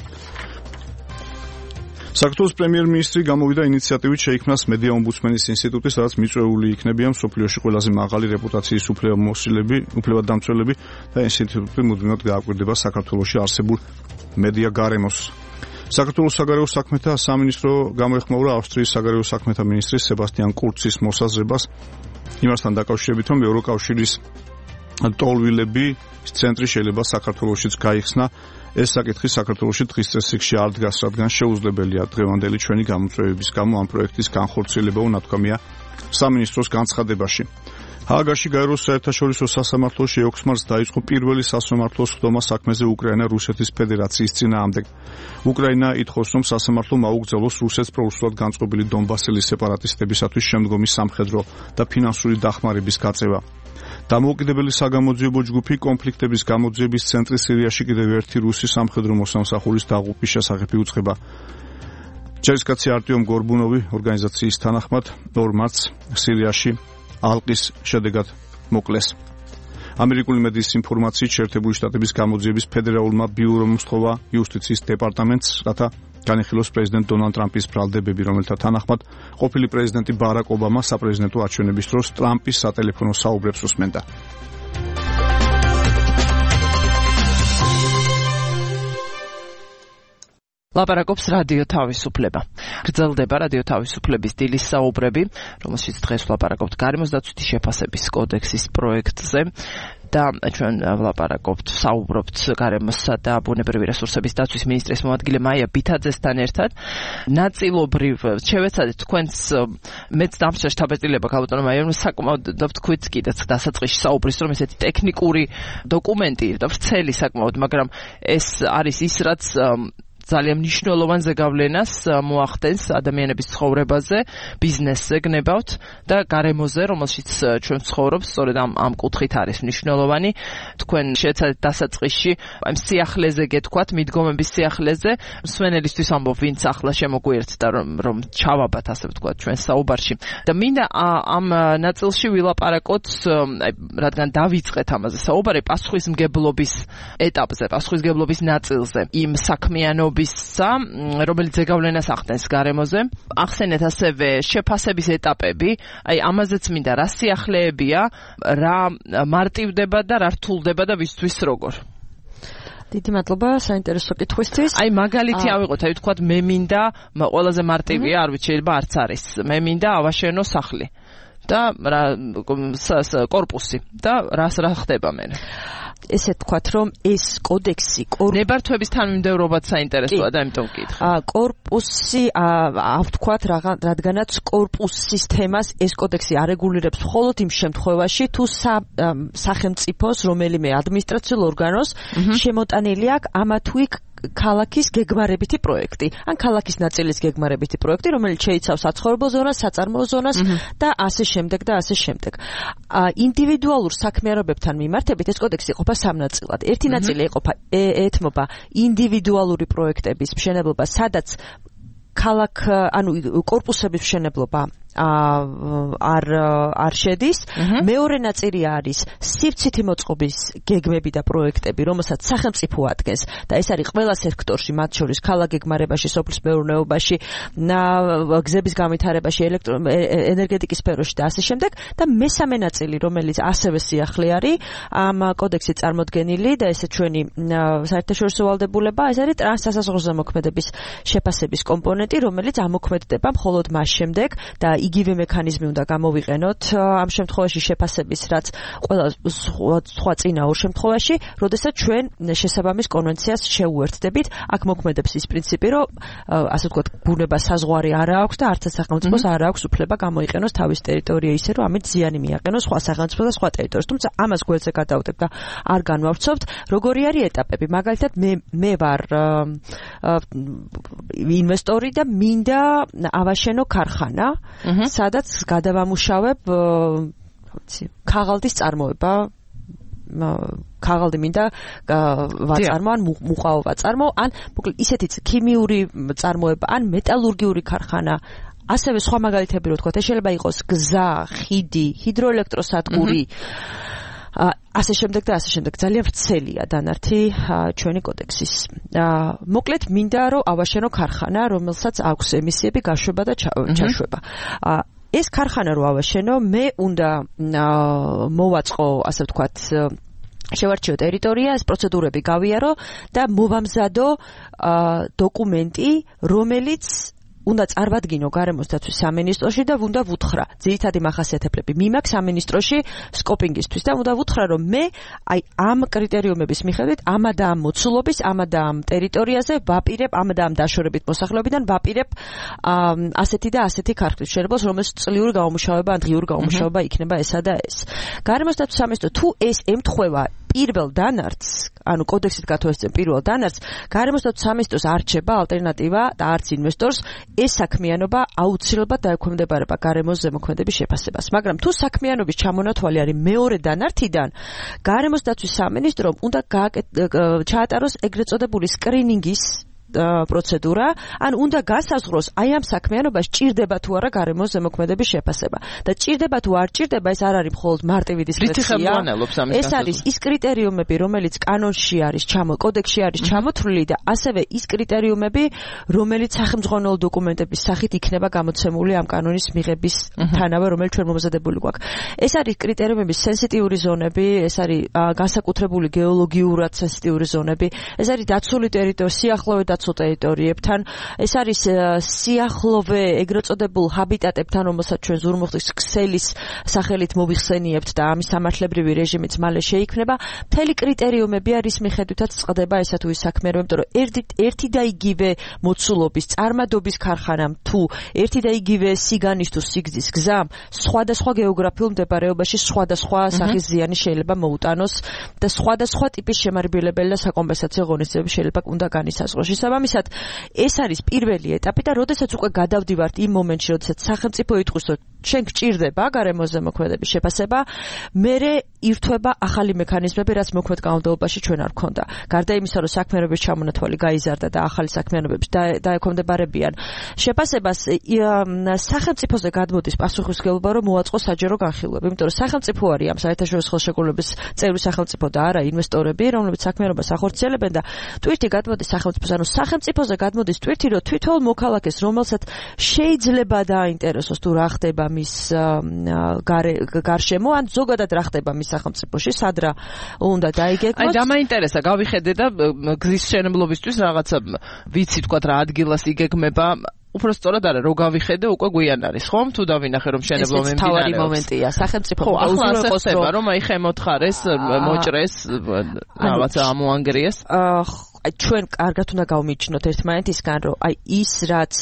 საქართველოს პრემიერ-მინისტრი გამოვიდა ინიციატივით შეიქმნას მედია ომბუდსმენის ინსტიტუტი, სადაც მიწვეული იქნებიან მსოფლიოში ყველაზე მაღალი რეპუტაციის უფლებამოსილები, უფლებადამცველები და ინსტიტუტი მუდმივად გააკვირდება საქართველოში არსებულ მედია გარემოს. საქართველოს საგარეო საქმეთა სამინისტრო გამოეხმაურა ავსტრიის საგარეო საქმეთა მინისტრის სებასტიან კურცის მოსაზრებას იმასთან დაკავშირებით, რომ ევროკავშირის ტოლვილების ცენტრი შეიძლება საქართველოშიც გაიხსნა. ეს საკითხი საქართველოში დღის წესრიგში არ დგას, რადგან შეუძლებელია დღევანდელი ჩვენი გამოწვევების გამო ამ პროექტის განხორციელება უნათქვამია სამინისტროს განცხადებაში. ჰააგაში გაეროს საერთაშორისო სასამართლოში ექვსი მარტს დაიწყო პირველი სასამართლოს ხდომა საქმეზე უკრაინა-რუსეთის ფედერაციის წინააღმდეგ. უკრაინა ითხოვს, რომ სასამართლომ აუგზავნოს რუსეთს პროუსულად განწყობილი დონბასელის სეპარატისტებისათვის შემდგომი სამხედრო და ფინანსური დახმარების გაწევა. დამოუკიდებელი საგამოძიებო ჯგუფი კონფლიქტების გამოძიების ცენტრი სირიაში კიდევ ერთი რუსი სამხედრო მოსამსახურის დაღუპვის შესახებ იუწყება. ჯარისკაცი არტიომ გორბუნოვი ორგანიზაციის თანახმად ორ მარტს სირიაში ალყის შედეგად მოკლეს. ამერიკული მედიის ინფორმაციით შეერთებული შტატების გამოძიების ფედერალურმა ბიურომ სთხოვა იუსტიციის დეპარტამენტს, რათა განიხილოს პრეზიდენტ დონალდ ტრამპის ბრალდებები, რომელთა თანახმად ყოფილი პრეზიდენტი ბარაკ ობამა საპრეზიდენტო არჩევნების დროს ტრამპის სატელეფონო საუბრებს უსმენდა. ლაპარაკობს რადიო თავისუფლება. გრძელდება რადიო თავისუფლების დილის საუბრები, რომელშიც დღეს ვლაპარაკობთ გარემოს დაცვითი შეფასების კოდექსის პროექტზე და ჩვენ ვლაპარაკობთ, საუბრობთ გარემოსა და ბუნებრივი რესურსების დაცვის მინისტრის მოადგილე მაია ბითაძესთან ერთად. ნაწილობრივ შევეცადეთ თქვენს მეც დამსჯა შთაბეჭდილება ქალბატონო მაია, საკმაოდ ვთქვით კიდეც დასაწყისში საუბრის, რომ ესეთი ტექნიკური დოკუმენტი და ვრცელი საკმაოდ, მაგრამ ეს არის ის, რაც ძალიან მნიშვნელოვან ზეგავლენას მოახდენს ადამიანების ცხოვრებაზე, ბიზნესზე გნებავთ და გარემოზე, რომელშიც ჩვენ ცხოვრობთ, სწორედ ამ ამ კუთხით არის მნიშვნელოვანი. თქვენ შეეცადეთ დასაწყისში ამ სიახლეზე გეთქვათ, მიდგომების სიახლეზე, მსვენელისთვის ამბობ, ვინც ახლა შემოგვიერთდა, რომ რომ ჩავაბათ, ასე ვთქვათ, ჩვენ საუბარში. და მინდა ამ ნაწილში ვილაპარაკოთ, რადგან დავიწყეთ ამაზე საუბარი პასუხისმგებლობის ეტაპზე, პასუხისმგებლობის ნაწილზე, იმ საქმიანობის რომელიც ზეგავლენას ახდენს გარემოზე. ახსენეთ ასევე შეფასების ეტაპები, აი ამაზეც მინდა რა სიახლეებია, რა მარტივდება და რა რთულდება და ვისთვის როგორ. დიდი მადლობა საინტერესო კითხვისთვის. აი მაგალითი ავიღოთ, აი ვთქვათ მე მინდა ყველაზე მარტივია, არ ვიცი შეიძლება არც არის. მე მინდა ავაშენო სახლი და რა კორპუსი და რას რა ხდება მე. ესე თქვათ, რომ ეს კოდექსი ნებართვების თანმიმდევრობაც საინტერესოა და ამიტომ ვკითხე. აა კორპუსი აა ვთქვათ, რადგანაც კორპუსის თემას ეს კოდექსი არეგულირებს მხოლოდ იმ შემთხვევაში, თუ სახელმწიფოს რომელიმე ადმინისტრაციულ ორგანოს შემოტანილი აქვს ამა თუ იქ ქალაქის გეგმარებითი პროექტი, ან ქალაქის ნაწილის გეგმარებითი პროექტი, რომელიც შეიცავს საცხოვრებელ ზონას, საწარმოო ზონას და ასე შემდეგ და ასე შემდეგ. ინდივიდუალურ საქმიანობებთან მიმართებით ეს კოდექსი იყოფა სამ ნაწილად. ერთი ნაწილი იყოფა ეთმობა ინდივიდუალური პროექტების მშენებლობა, სადაც ქალაქ, ანუ კორპუსების მშენებლობა არ არ შედის. მეორე ნაწილი არის სივრცითი მოწყობის გეგმები და პროექტები, რომელსაც სახელმწიფო ადგენს და ეს არის ყველა სექტორში, მათ შორის ქალაქ გეგმარებაში, სოფლის მეურნეობაში, გზების განვითარებაში, ენერგეტიკის სფეროში და ასე შემდეგ. და მესამე ნაწილი, რომელიც ასევე სიახლე არის ამ კოდექსში წარმოდგენილი და ესე ჩვენი საერთაშორისო ვალდებულება, ეს არის ტრანსსასაზღვრო მოქმედების შეფასების კომპონენტი, რომელიც ამოქმედდება მხოლოდ მას შემდეგ და იგივე მექანიზმი უნდა გამოვიყენოთ ამ შემთხვევაში შეფასების, რაც ყველა სხვა წინა ორ შემთხვევაში, როდესაც ჩვენ შესაბამის კონვენციას შეუერთდებით. აქ მოქმედებს ის პრინციპი, რომ ასე ვთქვათ, ბუნება საზღვარი არ აქვს და არც სახელმწიფოს არ აქვს უფლება გამოიყენოს თავის ტერიტორია ისე, რომ ამით ზიანი მიაყენოს სხვა სახელმწიფო და სხვა ტერიტორიას. თუმცა ამას გვერდზე გადავდებ და არ განვავრცობთ. როგორი არის ეტაპები? მაგალითად, მე მე ვარ ინვესტორი და მინდა ავაშენო ქარხანა სადაც გადავამუშავებ ვიცი, ქაღალდის წარმოება, ქაღალდი მინდა ვაწარმო ან მუყაო ვაწარმო, ან მოკლედ ისეთი ქიმიური წარმოება, ან მეტალურგიული ქარხანა. ასევე სხვა მაგალითები რო ვთქვათ, ეს შეიძლება იყოს გზა, ხიდი, ჰიდროელექტროსადგური, ასე შემდეგ და ასე შემდეგ. ძალიან ვრცელია დანართი ჩვენი კოდექსის. მოკლედ მინდა რომ ავაშენო ქარხანა, რომელსაც აქვს ემისიები გაშვება და ჩაშვება. ეს ქარხანა რო ავაშენო, მე უნდა მოვაწყო, ასე ვთქვათ, შევარჩიო ტერიტორია, ეს პროცედურები გავიარო და მოვამზადო დოკუმენტი, რომელიც უნდა წარმადგინო გარემოს დაცვის სამინისტროში და უნდა ვუთხრა ძირითადი მახასიათებლები მიმაქვს სამინისტროში სკოპინგისთვის და უნდა ვუთხრა რომ მე აი ამ კრიტერიუმების მიხედვით ამა და ამ მოცულობის, ამა და ამ ტერიტორიაზე ვაპირებ, ამა და ამ დაშორებით მოსახლეობიდან ვაპირებ ასეთი და ასეთი ქარხნის მშენებლობას, რომელსაც წლიური გამომუშავება ან დღიური გამომუშავება იქნება ესა და ეს. გარემოს დაცვის სამინისტრო თუ ეს ემთხვევა პირველ დანართს, ანუ კოდექსით გათვალისწინებულ პირველ დანართს, გარემოს დაცვის სამინისტროს არ რჩება ალტერნატივა და არც ინვესტორს ეს საქმიანობა აუცილებლად დაექვემდებარება გარემოს ზემოქმედების შეფასებას. მაგრამ თუ საქმიანობის ჩამონათვალი არის მეორე დანართიდან, გარემოს დაცვის სამინისტრომ უნდა ჩაატაროს ეგრეთ წოდებული სკრინინგის პროცედურა, ან უნდა გასაზღვროს აი ამ საქმიანობას ჭირდება თუ არა გარემოს ზემოქმედების შეფასება. და ჭირდება თუ არ ჭირდება, ეს არ არის მხოლოდ მარტივი დისკრეცია. ეს არის ის კრიტერიუმები, რომელიც კანონში არის ჩამო, კოდექსში არის ჩამოთვლილი და ასევე ის კრიტერიუმები, რომელიც სახელმძღვანელო დოკუმენტების სახით იქნება გამოცემული ამ კანონის მიღების თანავე, რომელიც ჩვენ მომზადებული გვაქვს. ეს არის კრიტერიუმების სენსიტიური ზონები, ეს არის განსაკუთრებული გეოლოგიურად სენსიტიური ზონები, ეს არის დაცული ტერიტორია, სიახლოვე დაცულ ტერიტორიებთან, ეს არის სიახლოვე ეგრეთ წოდებულ ჰაბიტატებთან, რომელსაც ჩვენ ზურმუხტის ქსელის სახელით მოვიხსენიებთ და ამის სამართლებრივი რეჟიმიც მალე შეიქმნება. მთელი კრიტერიუმები არის მიხედვითაც წყდება ესა თუ ის საქმიანობა, იმიტომ რომ ერთი ერთი და იგივე მოცულობის წარმადობის ქარხანამ თუ ერთი და იგივე სიგანის თუ სიგზის გზამ სხვადასხვა გეოგრაფიულ მდებარეობაში სხვადასხვა სახის ზიანი შეიძლება მოუტანოს და სხვადასხვა ტიპის შემარბილებელი და საკომპენსაციო ღონისძიებები შეიძლება უნდა განისაზღვროს. შესაბამისად, ეს არის პირველი ეტაპი და როდესაც უკვე გადავდივართ იმ მომენტში, როდესაც სახელმწიფო იტყვის, რომ ჩვენ გჭირდება გარემოს ზემოქმედების შეფასება, მერე ირთვება ახალი მექანიზმები, რაც მოქმედ განმავლობაში ჩვენ არ გქონდა. გარდა იმისა, რომ საქმიანობის ჩამონათვალი გაიზარდა და ახალი საქმიანობებს დაექვემდებარებიან შეფასებას, სახელმწიფოზე გადმოდის პასუხისმგებლობა, რომ მოაწყოს საჯარო განხილვები, იმიტომ რომ სახელმწიფო არის ამ საერთაშორისო ხელშეკრულების წევრი სახელმწიფო და არა ინვესტორები, რომლებიც საქმიანობას ახორციელებენ და ტვირთი გადმოდის სახელმწიფოს, ანუ სახელმწიფოზე გადმოდის ტვირთი, რომ თვითონ მოქალაქეს, რომელსაც შეიძლება დააინტერესოს თუ რა ხდება მის გარშემო, ან ზოგადად რა ხდება მის სახელმწიფოში, სად რა უნდა დაიგეგმოს. აი, დამაინტერესა, გავიხედე და გზის მშენებლობისთვის რაღაცა ვიცი თქვა რა ადგილას იგეგმება. უფრო სწორად არა, რო გავიხედე, უკვე გვიან არის, ხომ? თუ დავინახე რომ მშენებლობა მიმდინარეობს. ეს თავარი მომენტია, სახელმწიფო უზრუნველყოფს, რომ აი ხემოთხარეს, მოჭრეს, რაღაცა ამოანგრიეს. აი ჩვენ კარგად უნდა გავმიჩნოთ ერთმანეთისგან, რომ აი ის რაც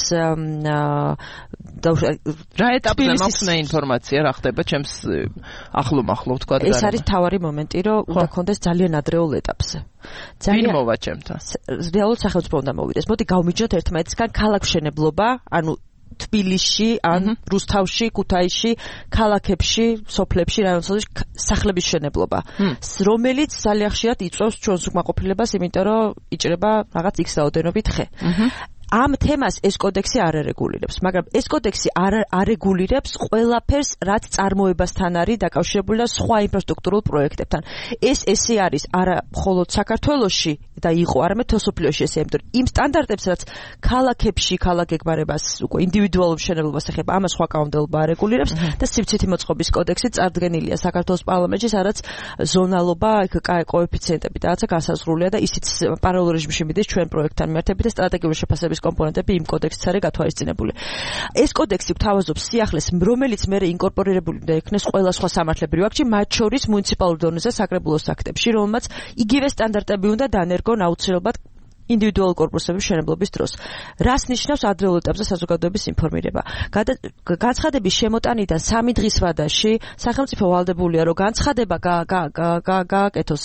რა ეტაპზე მაქვს ინფორმაცია, რა ხდება ჩემს ახლო-მახლო თქვა და ეს არის თავარი მომენტი, რომ უნდა კონდეს ძალიან ადრეულ ეტაპზე. ძალიან მოვა ჩემთან. რეალურად სახელმწიფო უნდა მოვიდეს. მოდი გავმიჩნოთ ერთმანეთისგან ქალაქმშენებლობა, ანუ თბილისში, ან რუსთავში, ქუთაისში, ქალაქებში, სოფლებში, რაიონებში სახლების მშენებლობა, რომელიც ძალიან ხშირად იწვევს ჩვენს უკმაყოფილებას, იმიტომ რომ იჭრება რაღაც X რაოდენობით ხე. ამ თემას ეს კოდექსი არ არეგულირებს, მაგრამ ეს კოდექსი არ არეგულირებს ყველაფერს, რაც წარმოებასთან არის დაკავშირებული და სხვა ინფრასტრუქტურულ პროექტებთან. ეს ესე არის არა მხოლოდ საქართველოში და იყო, არამედ თოსოფლიოში ესე, იმიტომ იმ სტანდარტებს, რაც ქალაქებში ქალაქ-ეგბარებას უკვე ინდივიდუალურ მშენებლობას ეხება, ამას სხვა კანონმდებლობა არეგულირებს და სივრცითი მოწყობის კოდექსი წარდგენილია საქართველოს პარლამენტში, სადაც ზონალობა, კოეფიციენტები და რაღაცა განსაზღვრულია და ისიც პარალელურ რეჟიმში მიდის ჩვენ პროექტთან მიმართებით და სტრატეგიული შეფასების კომპონენტები იმ კოდექსით არის გათვალისწინებული. ეს კოდექსი გვთავაზობს სიახლეს, რომელიც მერე ინკორპორირებული უნდა იქნეს ყველა სხვა სამართლებრივ აქტში, მათ შორის მუნიციპალურ დონეზე საკრებულოს აქტებში, რომელმაც იგივე სტანდარტები უნდა დანერგონ აუცილებლად ინდივიდუალური კორპუსების მშენებლობის დროს. რას ნიშნავს ადრეულ ეტაპზე საზოგადოების ინფორმირება? განცხადების შემოტანიდან სამი დღის ვადაში სახელმწიფო ვალდებულია, რომ განცხადება გააკეთოს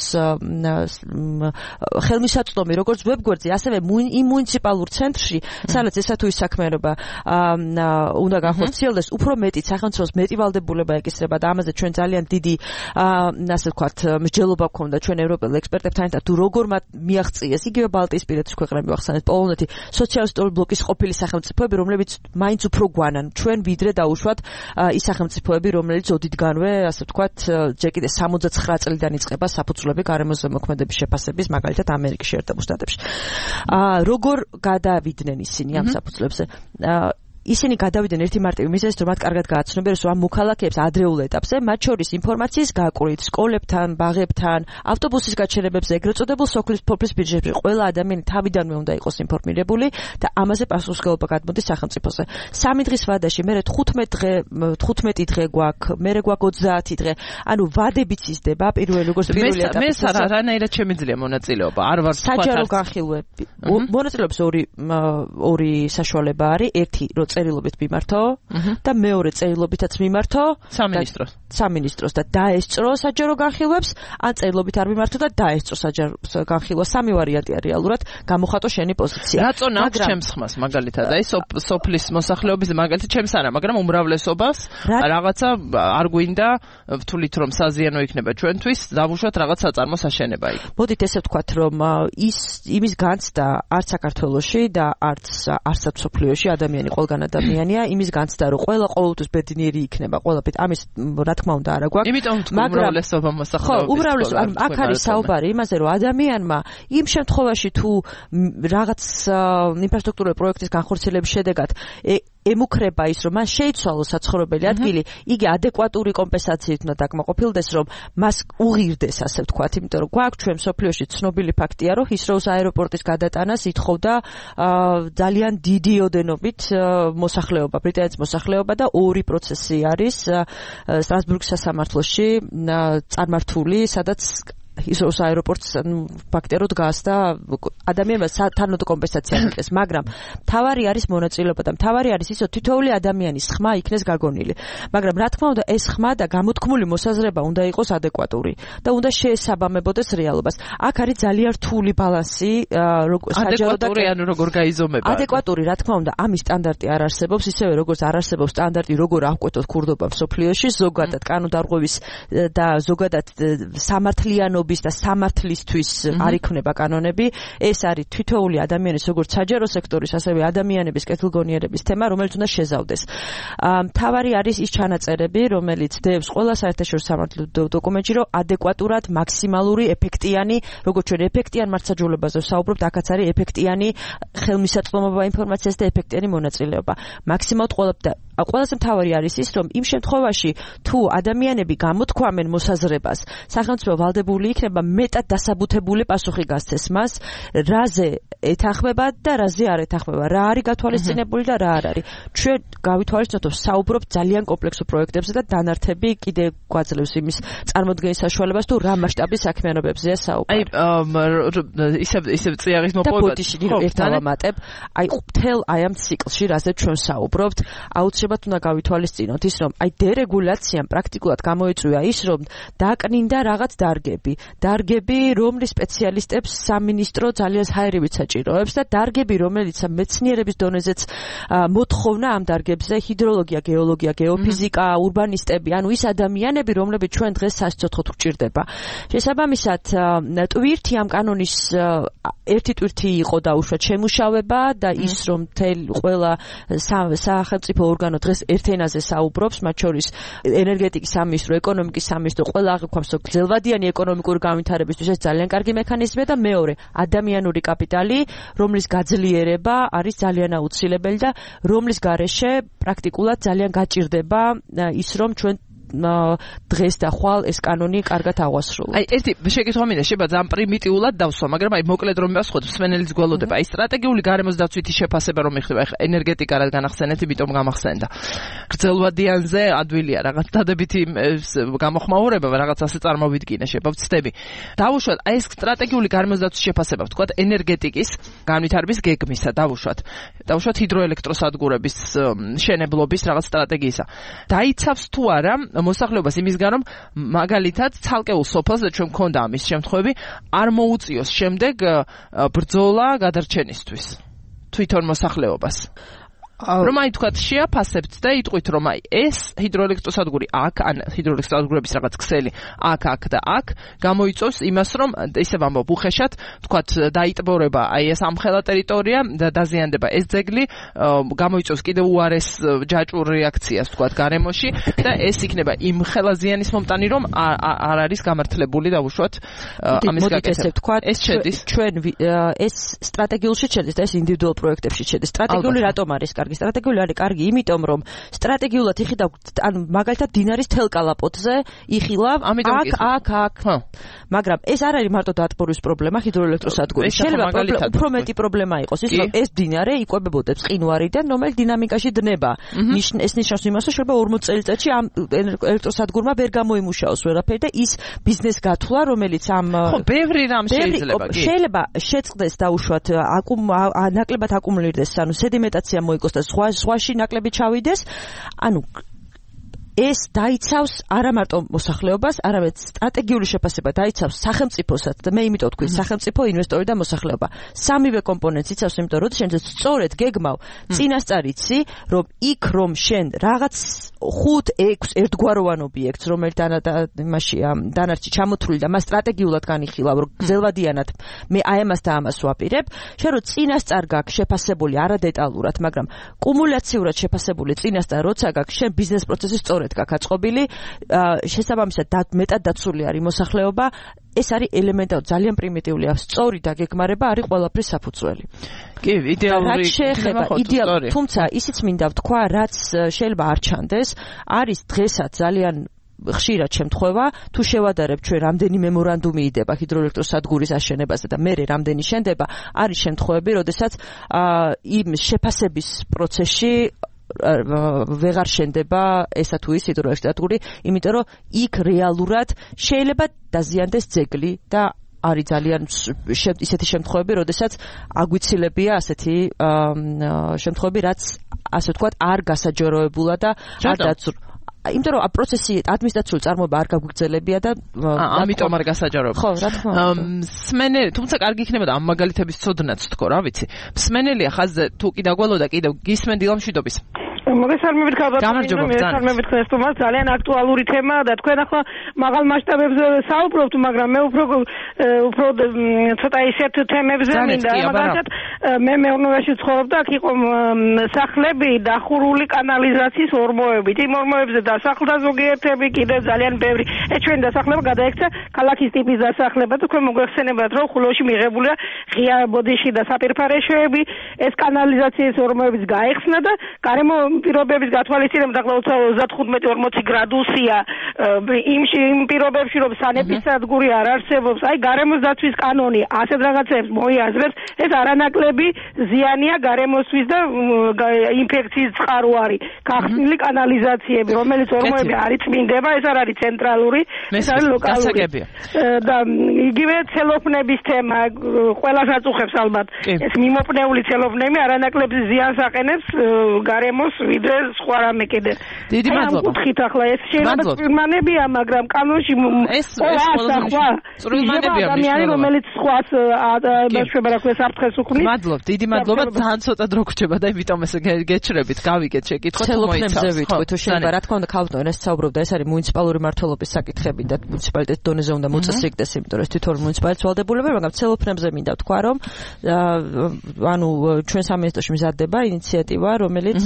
ხელმისაწვდომი როგორც ვებგვერდზე, ასევე იმ მუნიციპალურ ცენტრში, სადაც ესა თუ ის საქმიანობა უნდა განხორციელდეს, უფრო მეტი სახელმწიფოს მეტი ვალდებულება ეკისრება და ამაზე ჩვენ ძალიან დიდი ასე ვთქვათ მსჯელობა გქონდა ჩვენ ევროპელ ექსპერტებთან და თუ როგორ მათ მიაღწიეს იგივე ბალტიისპირეთის ქვეყნები ვახსენეთ, პოლონეთი, სოციალისტური ბლოკის ყოფილი სახელმწიფოები, რომლებიც მაინც უფრო გვანან ჩვენ ვიდრე დაუშვათ ის სახელმწიფოები, რომელიც ოდითგანვე ასე ვთქვათ ჯერ კიდე სამოცდათსხრა წლიდან იწყება საფუძვლები გარემოზე მოქმედების შეფასების, მაგალითად ამერიკის შეერთებულ შტატებში. როგორ გადავიდნენ ისინი ამ საფუძვლებზე? ისინი გადავიდნენ ერთი მარტივი მიზეზით, რომ მათ კარგად გააცნობიერეს, რომ ამ მოქალაქეებს ადრეულ ეტაპზე, მათ შორის ინფორმაციის გაკვირვით, სკოლებთან, ბაღებთან, ავტობუსის გაჩერებებზე, ეგრეთ წოდებულ სოფლის ფოფლის ბიუჯეტებში, ყველა ადამიანი თავიდანვე უნდა იყოს ინფორმირებული და ამაზე პასუხისმგებლობა გადმოდის სახელმწიფოზე. სამი დღის ვადაში, მერე თხუთმეტი დღე, თხუთმეტი დღე გვაქვს, მერე გვაქვს ოცდაათი დღე. ანუ ვადებიც იზრდება, პირველი როგორც პირველი ეტაპი. მე რანაირად შემიძლია მონაწილეობა? არ ვარ საჯარო განხილვები. მონაწილეობის ორი ორი საშუალება არის. ერთი წერილობით მიმართო და მეორე წერილობითაც მიმართო სამინისტროს. სამინისტროს და დაესწრო საჯარო განხილვებს, ან წერილობით არ მიმართო და დაესწრო საჯარო განხილვა. სამი ვარიანტია რეალურად, გამოხატო შენი პოზიცია. რატომ აქვს ჩემს ხმას მაგალითად? აი სოფლის მოსახლეობის მაგალითად ჩემს არა, მაგრამ უმრავლესობას რაღაცა არ გვინდა ვთვლით რომ საზიანო იქნება ჩვენთვის, დავუშვათ რაღაც საწარმო საშენება იქ. მოდით ესე ვთქვათ რომ ის იმის განცდა არც საქართველოში და არც არცად სოფლიოში ადამიანი ყველგან ადამიანია, იმის განცდა რომ ყველა ყოველთვის ბედნიერი იქნება, ყველაფრით ამის რა თქმა უნდა არა გვაქვს. იმიტომ თუ უმრავლესობა მოსახლეობის. ხო, უმრავლესობა, აქ არის საუბარი იმაზე, რომ ადამიანმა იმ შემთხვევაში თუ რაღაც ინფრასტრუქტურული პროექტის განხორციელების შედეგად ემუქრება ის, რომ მას შეიცვალოს საცხოვრებელი ადგილი, იგი ადეკვატური კომპენსაციით უნდა დაკმაყოფილდეს, რომ მას უღირდეს, ასე ვთქვათ, იმიტომ რომ გვაქვს ჩვენ სოფლიოში ცნობილი ფაქტია, რომ ჰისროუს აეროპორტის გადატანას ითხოვდა ძალიან დიდი ოდენობით მოსახლეობა, ბრიტანეთის მოსახლეობა და ორი პროცესი არის სტრასბურგის სასამართლოში წარმართული, სადაც ისროს აეროპორტს ფაქტიურად დგას და ადამიანმა თანოდ კომპენსაცია მიტყეს, მაგრამ თავარი არის მონაწილეობა და თავარი არის ისო თითოეული ადამიანის ხმა იქნეს გაგონილი. მაგრამ რა თქმა უნდა ეს ხმა და გამოთქმული მოსაზრება უნდა იყოს ადეკვატური და უნდა შეესაბამებოდეს რეალობას. აქ არის ძალიან რთული ბალანსი, საჯარო და ანუ როგორ გაიზომება. ადეკვატური, რა თქმა უნდა, ამის სტანდარტი არ არსებობს, ისევე როგორც არ არსებობს სტანდარტი, როგორ აღკვეთოთ ქურდობა მსოფლიოში, ზოგადად კანონდარღვევის და ზოგადად სამართლიანობის და სამართლისთვის არ იქნება კანონები. ეს არის თითოეული ადამიანის როგორც საჯარო სექტორის, ასევე ადამიანების კეთილგონიერების თემა, რომელიც უნდა შეზავდეს. მთავარი არის ის ჩანაწერები, რომელიც დევს ყველა საერთაშორისო სამართლის დოკუმენტში, რომ ადეკვატურად მაქსიმალური ეფექტიანი, როგორც ჩვენ ეფექტიან მართლმსაჯულებაზე ვსაუბრობთ, აქაც არის ეფექტიანი ხელმისაწვდომობა ინფორმაციას და ეფექტიანი მონაწილეობა. მაქსიმალურად ყველა და ყველაზე მთავარი არის ის, რომ იმ შემთხვევაში თუ ადამიანები გამოთქვამენ მოსაზრებას, სახელმწიფო ვალდებული იქნება მეტად დასაბუთებული პასუხი გასცეს მას, რაზე ეთანხმება და რაზე არ ეთანხმება, რა არის გათვალისწინებული და რა არ არის. ჩვენ გავითვალისწინოთ, რომ საუბრობთ ძალიან კომპლექსურ პროექტებზე და დანართები კიდე გვაძლევს იმის წარმოდგენის საშუალებას, თუ რა მასშტაბის საქმიანობებზეა საუბარი. აი ისე ისე წიაღის მოპოვება. ერთავამატებ, აი მთელ აი ამ ციკლში, რაზე ჩვენ საუბრობთ, აუცილებლად უნდა გავითვალისწინოთ ის, რომ აი დერეგულაციამ პრაქტიკულად გამოიწვია ის, რომ დაკნინდა რაღაც დარგები, დარგები, რომლის სპეციალისტებს სამინისტრო ძალიან ჰაერივით საჭიროებს და დარგები, რომელიც მეცნიერების დონეზეც მოთხოვნა ამ დარგებზე, ჰიდროლოგია, გეოლოგია, გეოფიზიკა, ურბანისტები, ანუ ის ადამიანები, რომლებიც ჩვენ დღეს სასიცოცხლოდ გვჭირდება. შესაბამისად, ტვირთი ამ კანონის ერთი ტვირთი იყო დაუშვათ შემუშავება და ის, რომ მთელ ყველა სახელმწიფო ორგანო დღეს ერთ ენაზე საუბრობს, მათ შორის ენერგეტიკის სამინისტრო, ეკონომიკის სამინისტრო, ყველა აღიქვამს გრძელვადიანი ეკონომიკური განვითარებისთვის ეს ძალიან კარგი მექანიზმია და მეორე, ადამიანური კაპიტალი, რომლის გაძლიერება არის ძალიან აუცილებელი და რომლის გარეშე პრაქტიკულად ძალიან გაჭირდება ის, რომ ჩვენ დღეს და ხვალ ეს კანონი კარგად აღვასრულა. აი ერთი შეკითხვა მინდა შეება ძალიან პრიმიტიულად დავსვა, მაგრამ აი მოკლედ რომ მივასხოთ მსმენელიც გველოდება. აი სტრატეგიული გარემოს დაცვითი შეფასება რომ იხდება, ეხლა ენერგეტიკა რა განახსენეთ, იმიტომ გამახსენდა. გრძელვადიანზე ადვილია რაღაც დადებითი გამოხმაურება, რაღაც ასე წარმოვიდგინე შეება ვცდები. დავუშვათ აი ეს სტრატეგიული გარემოს დაცვითი შეფასება, ვთქვათ ენერგეტიკის განვითარების გეგმისა, დავუშვათ. დავუშვათ ჰიდროელექტროსადგურების შენებლობის რაღაც სტრატეგიისა. დაიცავს თუ არა მოსახლეობას იმისგან რომ მაგალითად ცალკეულ სოფელს ჩვენ მქონდა ამის შემთხვევები არ მოუწიოს შემდეგ ბრძოლა გადარჩენისთვის თვითონ მოსახლეობას. რომ აი თქვათ შეაფასებთ და იტყვით რომ აი ეს ჰიდროელექტროსადგური აქ ან ჰიდროელექტროსადგურების რაღაც ქსელი აქ აქ და აქ გამოიწვევს იმას რომ ისევ ამბობ უხეშად თქვათ დაიტბორება აი ეს ამხელა ტერიტორია და დაზიანდება ეს ძეგლი გამოიწვევს კიდევ უარეს ჯაჭვურ რეაქციას თქვათ გარემოში და ეს იქნება იმ ხელა ზიანის მომტანი რომ არ არის გამართლებული დავუშვათ ამის გაკეთება. ეს შედის ჩვენ ეს სტრატეგიულში შედის და ეს ინდივიდუალ პროექტებში შედის. სტრატეგიული რატომ არის სტრატეგიული არის კარგი, იმიტომ რომ სტრატეგიულად იხილავ, ანუ მაგალითად დინარის თელკალაპოტზე იხილავ, აქ, აქ, აქ. მაგრამ ეს არ არის მარტო დატბორვის პრობლემა ჰიდროელექტროსადგურის. შეიძლება უფრო მეტი პრობლემა იყოს ის, რომ ეს დინარე იკვებებოდებს ყინვარიდან, რომელიც დინამიკაში დნება. ეს ნიშნავს იმას, რომ შეიძლება ორმოც წელიწადში ამ ელექტროსადგურმა ვერ გამოიმუშაოს ვერაფერი და ის ბიზნეს გათვლა, რომელიც ამ ხო, ბევრი რამ შეიძლება, კი. შეიძლება შეწყდეს დაუშვათ აკუმ ნაკლებად აკუმულირდეს, ანუ სედიმენტაცია მოიგოს და სხვა სხვაში ნაკლები ჩავიდეს, ანუ ეს დაიცავს არა მარტო მოსახლეობას, არამედ სტრატეგიული შეფასება დაიცავს სახელმწიფოსაც და მე იმიტომ ვთქვი, სახელმწიფო, ინვესტორი და მოსახლეობა. სამივე კომპონენტს იცავს, იმიტომ რომ შენ სწორედ გეგმავ წინასწარიცი, რომ იქ რომ შენ რაღაც ხუთ ექვს ერთგვაროვან ობიექტს, რომელიც იმაში დანარჩი ჩამოთვლილი და მას სტრატეგიულად განიხილავ, რომ გრძელვადიანად მე აი ამას და ამას ვაპირებ, შენ რომ წინასწარ გაქვს შეფასებული არა დეტალურად, მაგრამ კუმულაციურად შეფასებული წინასწარ როცა გაქვს შენ ბიზნეს პროცესი სწორედ გაკაწყობილი, შესაბამისად მეტად დაცული არის მოსახლეობა, ეს არის ელემენტარული, ძალიან პრიმიტიული, სწორი დაგეგმარება არის ყველაფრის საფუძველი. კი, იდეალური შეეხება იდეალური, თუმცა ისიც მინდა ვთქვა, რაც შეიძლება არ ჩანდეს, არის დღესაც ძალიან ხშირად შემთხვევა, თუ შევადარებ ჩვენ რამდენი მემორანდუმი იდება ჰიდროელექტროსადგურის აშენებაზე და მერე რამდენი შენდება, არის შემთხვევები, როდესაც იმ შეფასების პროცესში ვეღარ შენდება ესა თუ ის ჰიდროელექტროსადგური, იმიტომ რომ იქ რეალურად შეიძლება დაზიანდეს ძეგლი და არის ძალიან ისეთი შემთხვევები, როდესაც აგვიცილებია ასეთი შემთხვევები, რაც ასე ვთქვათ, არ გასაჯეროებულა და არ დაცულ. იმიტომ რომ პროცესი ადმინისტრაციული წარმოება არ გაგვიგრძელებია და ამიტომ არ გასაჯაროება. ხო, რა თქმა უნდა. მსმენელი, თუმცა კარგი იქნება და ამ მაგალითების ცოდნაც თქო, რა ვიცი. მსმენელია ხაზზე თუ კი დაგვალო და კიდევ გისმენ დილამშვიდობის. მოგესალმებით ქალბატონო, მოგესალმებით თქვენს თემას, ძალიან აქტუალური თემაა და თქვენ ახლა მაღალ მასშტაბებზე საუბრობთ, მაგრამ მე უფრო უფრო ცოტა ისეთ თემებზე მინდა, მაგალითად მე მეურნეობაში ვცხოვრობ და აქ იყო სახლები დახურული კანალიზაციის ორმოებით. იმ ორმოებზე დასახლდა ზოგიერთები, კიდევ ძალიან ბევრი. ეს ჩვენ დასახლება გადაექცა ქალაქის ტიპის დასახლება და თქვენ მოგეხსენებათ, რომ ხულოში მიღებულია ღია ბოდიში და საპირფარეშოები, ეს კანალიზაციის ორმოებიც გაეხსნა და გარემო პირობების გათვალისწინებით ახლა ოცდათხუთმეტი ორმოცი გრადუსია იმ იმ პირობებში რომ სანეპისადგური არ არსებობს, აი გარემოს დაცვის კანონი ასეთ რაღაცებს მოიაზრებს, ეს არანაკლები ზიანია გარემოსთვის და ინფექციის წყარო არის. გახსნილი კანალიზაციები, რომელიც ორმოები არ იწმინდება, ეს არ არის ცენტრალური, ეს არის ლოკალური. და იგივე ცელოფნების თემა ყველას აწუხებს ალბათ. ეს მიმოპნეული ცელოფნები არანაკლებ ზიანს აყენებს გარემოს ვიდრე სხვა რამე კიდე. დიდი მადლობა. ვუთხით ახლა ეს შეიძლება წვრილმანებია, მაგრამ კანონში ეს სხვა წვრილმანებია ადამიანი, რომელიც სხვას შეება რა ქვია საფრთხეს უქმნის. მადლობ, დიდი მადლობა, ძალიან ცოტა დრო გრჩება და იმიტომ ეს გეჩრებით, გავიგეთ შეკითხვა თუ მოიცავს. ვიტყვით, თუ შეიძლება რა თქმა უნდა ქალბატონო ეს საუბრობდა, ეს არის მუნიციპალური მმართველობის საკითხები და მუნიციპალიტეტის დონეზე უნდა მოწესრიგდეს, იმიტომ რომ ეს თვითონ მუნიციპალიტეტის ვალდებულებაა, მაგრამ ცელოფნებზე მინდა ვთქვა, რომ ანუ ჩვენ სამინისტროში მზადდება ინიციატივა, რომელიც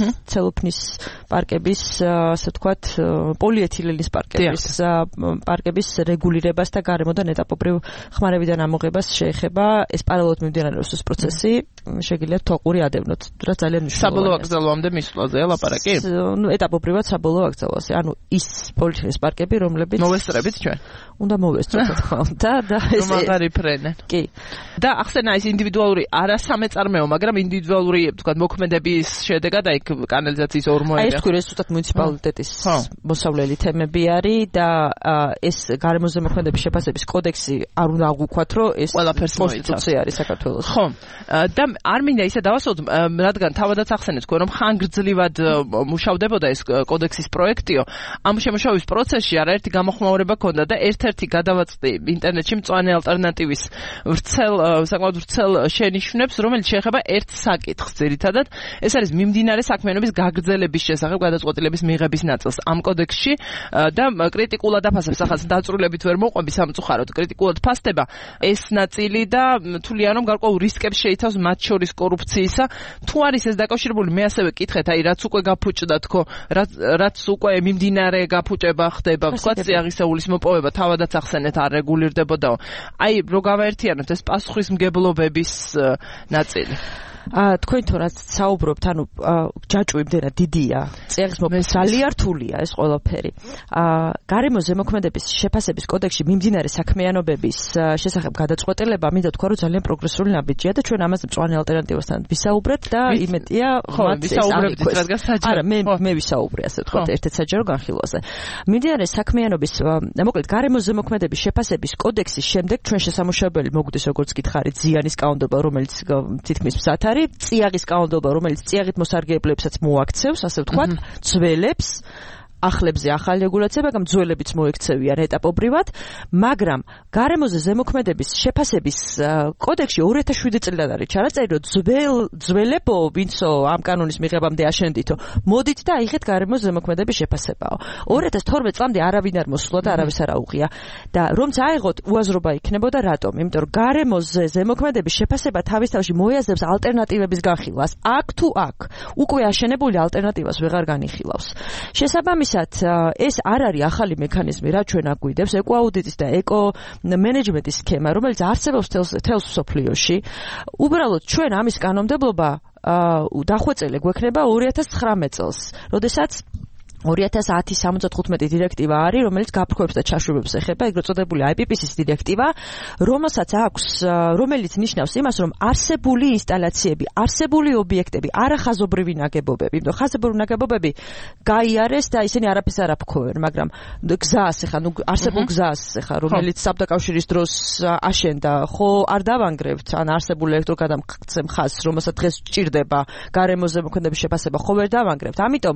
ოფნის პარკების, ასე ვთქვათ, პოლიეთილენის პარკების პარკების რეგულირებას და გარემოდან ეტაპობრივ ხმარებიდან ამოღებას შეეხება ეს პარალელურად მიმდინარეობს ეს პროცესი, შეგიძლიათ თოყური ადევნოთ, რაც ძალიან მნიშვნელოვანია. საბოლოო აკრძალვამდე მისვლაზეა ლაპარაკი? ნუ ეტაპობრივად საბოლოო აკრძალვაზე. ანუ ის პოლიეთილენის პარკები, რომლებიც მოვესწრებით ჩვენ. უნდა მოვესწროთ რა თქმა უნდა და ეს მაგარი ფრენენ. კი. და ახსენა ის ინდივიდუალური არა სამეწარმეო, მაგრამ ინდივიდუალური, თქვა, მოქმედების შედეგად აი კანალიზაციის ორმოები. აი ეს თქვი ეს უბრალოდ მუნიციპალიტეტის მოსავლელი თემები არის და ეს გარემოზე მოქმედების შეფასების კოდექსი არ უნდა აღვიქვათ, რომ ეს კონსტიტუცია არის საქართველოს. ხო. და არ მინდა ისე დავასწროთ, რადგან თავადაც ახსენეთ თქვენ, რომ ხანგრძლივად მუშავდებოდა ეს კოდექსის პროექტიო, ამ შემუშავების პროცესში არაერთი გამოხმაურება ჰქონდა და ერთ-ერთი გადავაწყდი ინტერნეტში მწვანე ალტერნატივის ვრცელ საკმაოდ ვრცელ შენიშვნებს, რომელიც შეეხება ერთ საკითხს ძირითადად. ეს არის მიმდინარე საქმიანობის გაგრძელების შესახებ გადაწყვეტილების მიღების ნაწილს ამ კოდექსში და კრიტიკულად აფასებს, ახაც დაწვრილებით ვერ მოყვები სამწუხაროდ, კრიტიკულად ფასდება ეს ნაწილი და თვლიან, რომ გარკვეულ რისკებს შეიცავს, მათ შორის კორუფციისა. თუ არის ეს დაკავშირებული, მე ასევე კითხეთ, აი რაც უკვე გაფუჭდა თქო, რაც უკვე მიმდინარე გაფუჭება ხდება, ვთქვათ, წიაღისეულის მოპოვება თავადაც ახსენეთ არ რეგულირდებოდაო. აი რო გავაერთიანოთ ეს პასუხისმგებლობების ნაწილი. აა თქვენ თუ რაც საუბრობთ, ანუ ჯაჭვი იმდენად დიდია, წიაღის მოპოვება ძალიან რთულია ეს ყველაფერი. აა გარემოზე მოქმედების შეფასების კოდექსში მიმდინარე საქმიანობების შესახებ გადაწყვეტილება, მინდა თქვა, რომ ძალიან პროგრესული ნაბიჯია და ჩვენ ამაზე მწვანე ალტერნატივასთან ვისაუბრეთ და იმედია მათ ვისაუბრებთ, რადგან საჯარო. არა, მე მე ვისაუბრე, ასე ვთქვათ, ერთ-ერთ საჯარო განხილვაზე. მიმდინარე საქმიანობის, მოკლედ გარემოზე მოქმედების შეფასების კოდექსის შემდეგ ჩვენ შესამუშავებელი მოგვდის, როგორც გითხარით, ზიანის კანონმდებლობა, რომელიც თითქმის მზად არის, წიაღის კანონმდებლობა, რომელიც წიაღით მოსარგებლებსაც მოაქცევს, ასე ვთქვათ, ძველებს, ახლებზე ახალი რეგულაცია, მაგრამ ძველებიც მოექცევიან ეტაპობრივად, მაგრამ გარემოზე ზემოქმედების შეფასების კოდექსში ორი ათას შვიდი წლიდან არის ჩარაწერი, რომ ძველ ძველებო, ვინცო ამ კანონის მიღებამდე აშენდითო, მოდით და აიღეთ გარემოზე ზემოქმედების შეფასებაო. ორი ათას თორმეტ წლამდე არავინ არ მოსულა და არავის არ აუღია. და რომც აიღოთ, უაზრობა იქნებოდა რატომ? იმიტომ რომ გარემოზე ზემოქმედების შეფასება თავის თავში მოიაზრებს ალტერნატივების განხილვას. აქ თუ აქ უკვე აშენებული ალტერნატივას ვეღარ განიხილავს. შესაბამისად ეს არ არის ახალი მექანიზმი, რაც ჩვენ აგვიდებს, ეკოაუდიტის და ეკო-მენეჯმენტის სქემა, რომელიც არსებობს თელს მსოფლიოში. უბრალოდ ჩვენ ამის კანონმდებლობა დახვეწილი გვექნება ორი ათას ცხრამეტ წელს, როდესაც ორი ათას ათი სამოცდათხუთმეტი დირექტივა არის, რომელიც გაფრქვევებს და ჩაშვებებს ეხება, ეგრეთ წოდებული აი პი პი სის დირექტივა, რომელსაც აქვს, რომელიც ნიშნავს იმას, რომ არსებული ინსტალაციები, არსებული ობიექტები, არახაზობრივი ნაგებობები, იმიტომ ხაზობრივი ნაგებობები გაიარეს და ისინი არაფერს არ აფრქვევენ, მაგრამ გზას ეხა, ნუ არსებულ გზას ეხა, რომელიც საბდაკავშირის დროს აშენდა, ხო არ დავანგრევთ, ან არსებული ელექტროგადამტკიცე მხარს, რომელსაც დღეს სჭირდება გარემოზე მოქმედების შეფასება, ხო ვერ დავანგრევთ. ამიტომ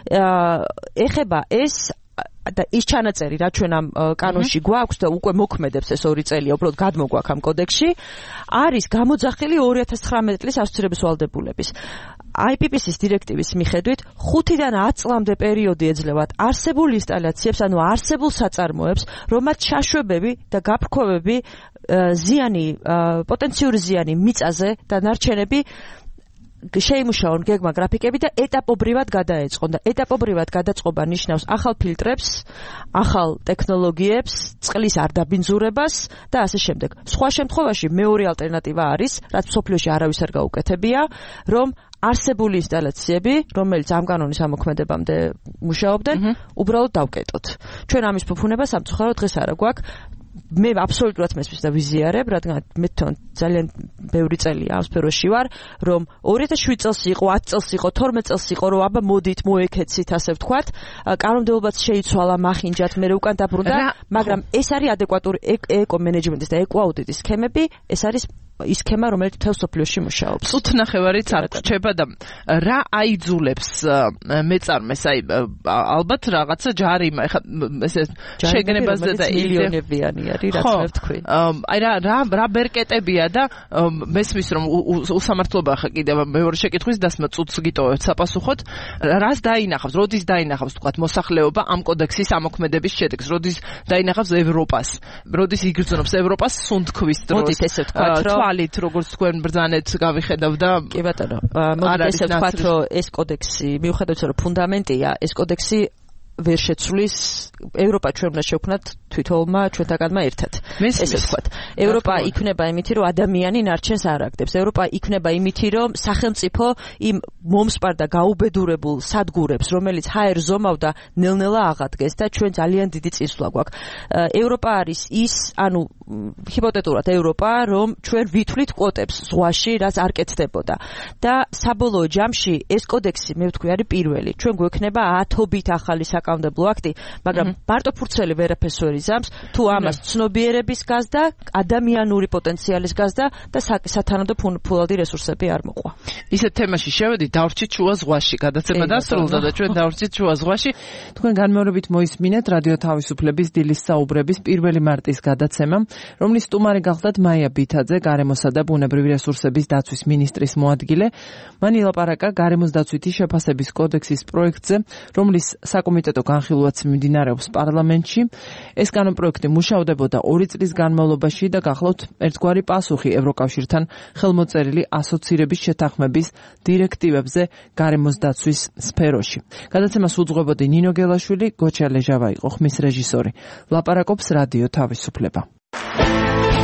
ეხება ეს და ის ჩანაწერი, რაც ჩვენ ამ კანონში გვაქვს და უკვე მოქმედებს ეს ორი წელია, უბრალოდ გადმოგვაქვს ამ კოდექსში, არის გამოძახილი ორი ათას ცხრამეტ წლის ავსტრიების ვალდებულების. აი პი პი სის დირექტივის მიხედვით ხუთიდან ათ წლამდე პერიოდი ეძლევათ არსებულ ინსტალაციებს, ანუ არსებულ საწარმოებს, რომაც ჩაშვებები და გაფრქვევები, ზიანი, პოტენციური ზიანი მიწაზე და ნარჩენები შეიმუშაონ გეგმა გრაფიკები და ეტაპობრივად გადაეწყონ და ეტაპობრივად გადაწყობა ნიშნავს ახალ ფილტრებს, ახალ ტექნოლოგიებს, წყლის არდაბინძურებას და ასე შემდეგ. სხვა შემთხვევაში მეორე ალტერნატივა არის, რაც მსოფლიოში არავის არ გაუკეთებია, რომ არსებული ინსტალაციები, რომელიც ამ კანონის ამოქმედებამდე მუშაობდნენ, უბრალოდ დავკეტოთ. ჩვენ ამის ფუფუნება სამწუხაროდ დღეს არა გვაქვს. მე აბსოლუტურად მესმის და ვიზიარებ, რადგან მე თვითონ ძალიან ბევრი წელია ამ სფეროში ვარ, რომ ორი ათას შვიდი წელს იყო, ათი წელს იყო, თორმეტ წელს იყო, რომ აბა მოდით მოეკეცით, ასე ვთქვათ, კანონმდებლობაც შეიცვალა, მახინჯათ, მე უკან დაბრუნდა, მაგრამ ეს არის ადეკვატური ეკო-მენეჯმენტის და ეკო-აუდიტის სქემები, ეს არის ის სქემა, რომელიც მთელ მსოფლიოში მუშაობს. წუთ ნახევარიც არ გრჩება და რა აიძულებს მეწარმეს, აი ალბათ რაღაცა ჯარიმა, ეხლა ესე შეგნებაზე და მილიონებიანი არის, რაც მე ვთქვი. აი რა რა რა ბერკეტებია და მესმის რომ უსამართლობა ხა კიდევ მეორე შეკითხვის დასმა წუთს გიტოვებთ საპასუხოდ, რას დაინახავს, როდის დაინახავს თქვათ მოსახლეობა ამ კოდექსის ამოქმედების შედეგს, როდის დაინახავს ევროპას, როდის იგრძნობს ევროპას სუნთქვის დროს. მოდით ესე ვთქვათ, რომ თვალით როგორც თქვენ ბრძანეთ გავიხედავ და კი ბატონო მოგეთ ესე ვთქვათ რომ ეს კოდექსი მიუხედავად რომ ფუნდამენტია ეს კოდექსი ვერ შეცვლის ევროპა ჩვენ უნდა შევქნათ თვითონმა ჩვენთაგანმა ერთად ესე ვთქვათ ევროპა იქნება იმითი რომ ადამიანი ნარჩენს არ აგდებს ევროპა იქნება იმითი რომ სახელმწიფო იმ მომსპარ და გაუბედურებულ სადგურებს რომელიც ჰაერ ზომავდა ნელ-ნელა აღადგენს და ჩვენ ძალიან დიდი წინსვლა გვაქვს ევროპა არის ის ანუ ჰიპოთეტურად ევროპა რომ ჩვენ ვითვლით კვოტებს ზღვაში რაც არ კეთდებოდა და საბოლოო ჯამში ეს კოდექსი მე ვთქვი არის პირველი ჩვენ გვექნება ათობით ახალი საკანონმდებლო აქტი მაგრამ მარტო ფურცელი ვერაფერს ვერ იზამს თუ ამას ცნობიერების გაზდა ადამიანური პოტენციალის გაზდა და სათანადო ფულადი რესურსები არ მოყვა ისეთ თემაში შევედი დავრჩით შუა ზღვაში გადაცემა დასრულდა და ჩვენ დავრჩით შუა ზღვაში თქვენ განმეორებით მოისმინეთ რადიო თავისუფლების დილის საუბრების პირველი მარტის გადაცემა რომლის სტუმარი გახლდათ მაია ბითაძე გარემოსა და ბუნებრივი რესურსების დაცვის მინისტრის მოადგილე მან ილაპარაკა გარემოს დაცვითი შეფასების კოდექსის პროექტზე რომლის საკომიტეტო განხილვაც მიმდინარეობს პარლამენტში ეს კანონპროექტი მუშავდებოდა ორი წლის განმავლობაში და გახლავთ ერთგვარი პასუხი ევროკავშირთან ხელმოწერილი ასოცირების შეთანხმების დირექტივებზე გარემოს დაცვის სფეროში. გადაცემას უძღვებოდი ნინო გელაშვილი, გოჩა ლეჟავა იყო ხმის რეჟისორი. ლაპარაკობს რადიო თავისუფლება.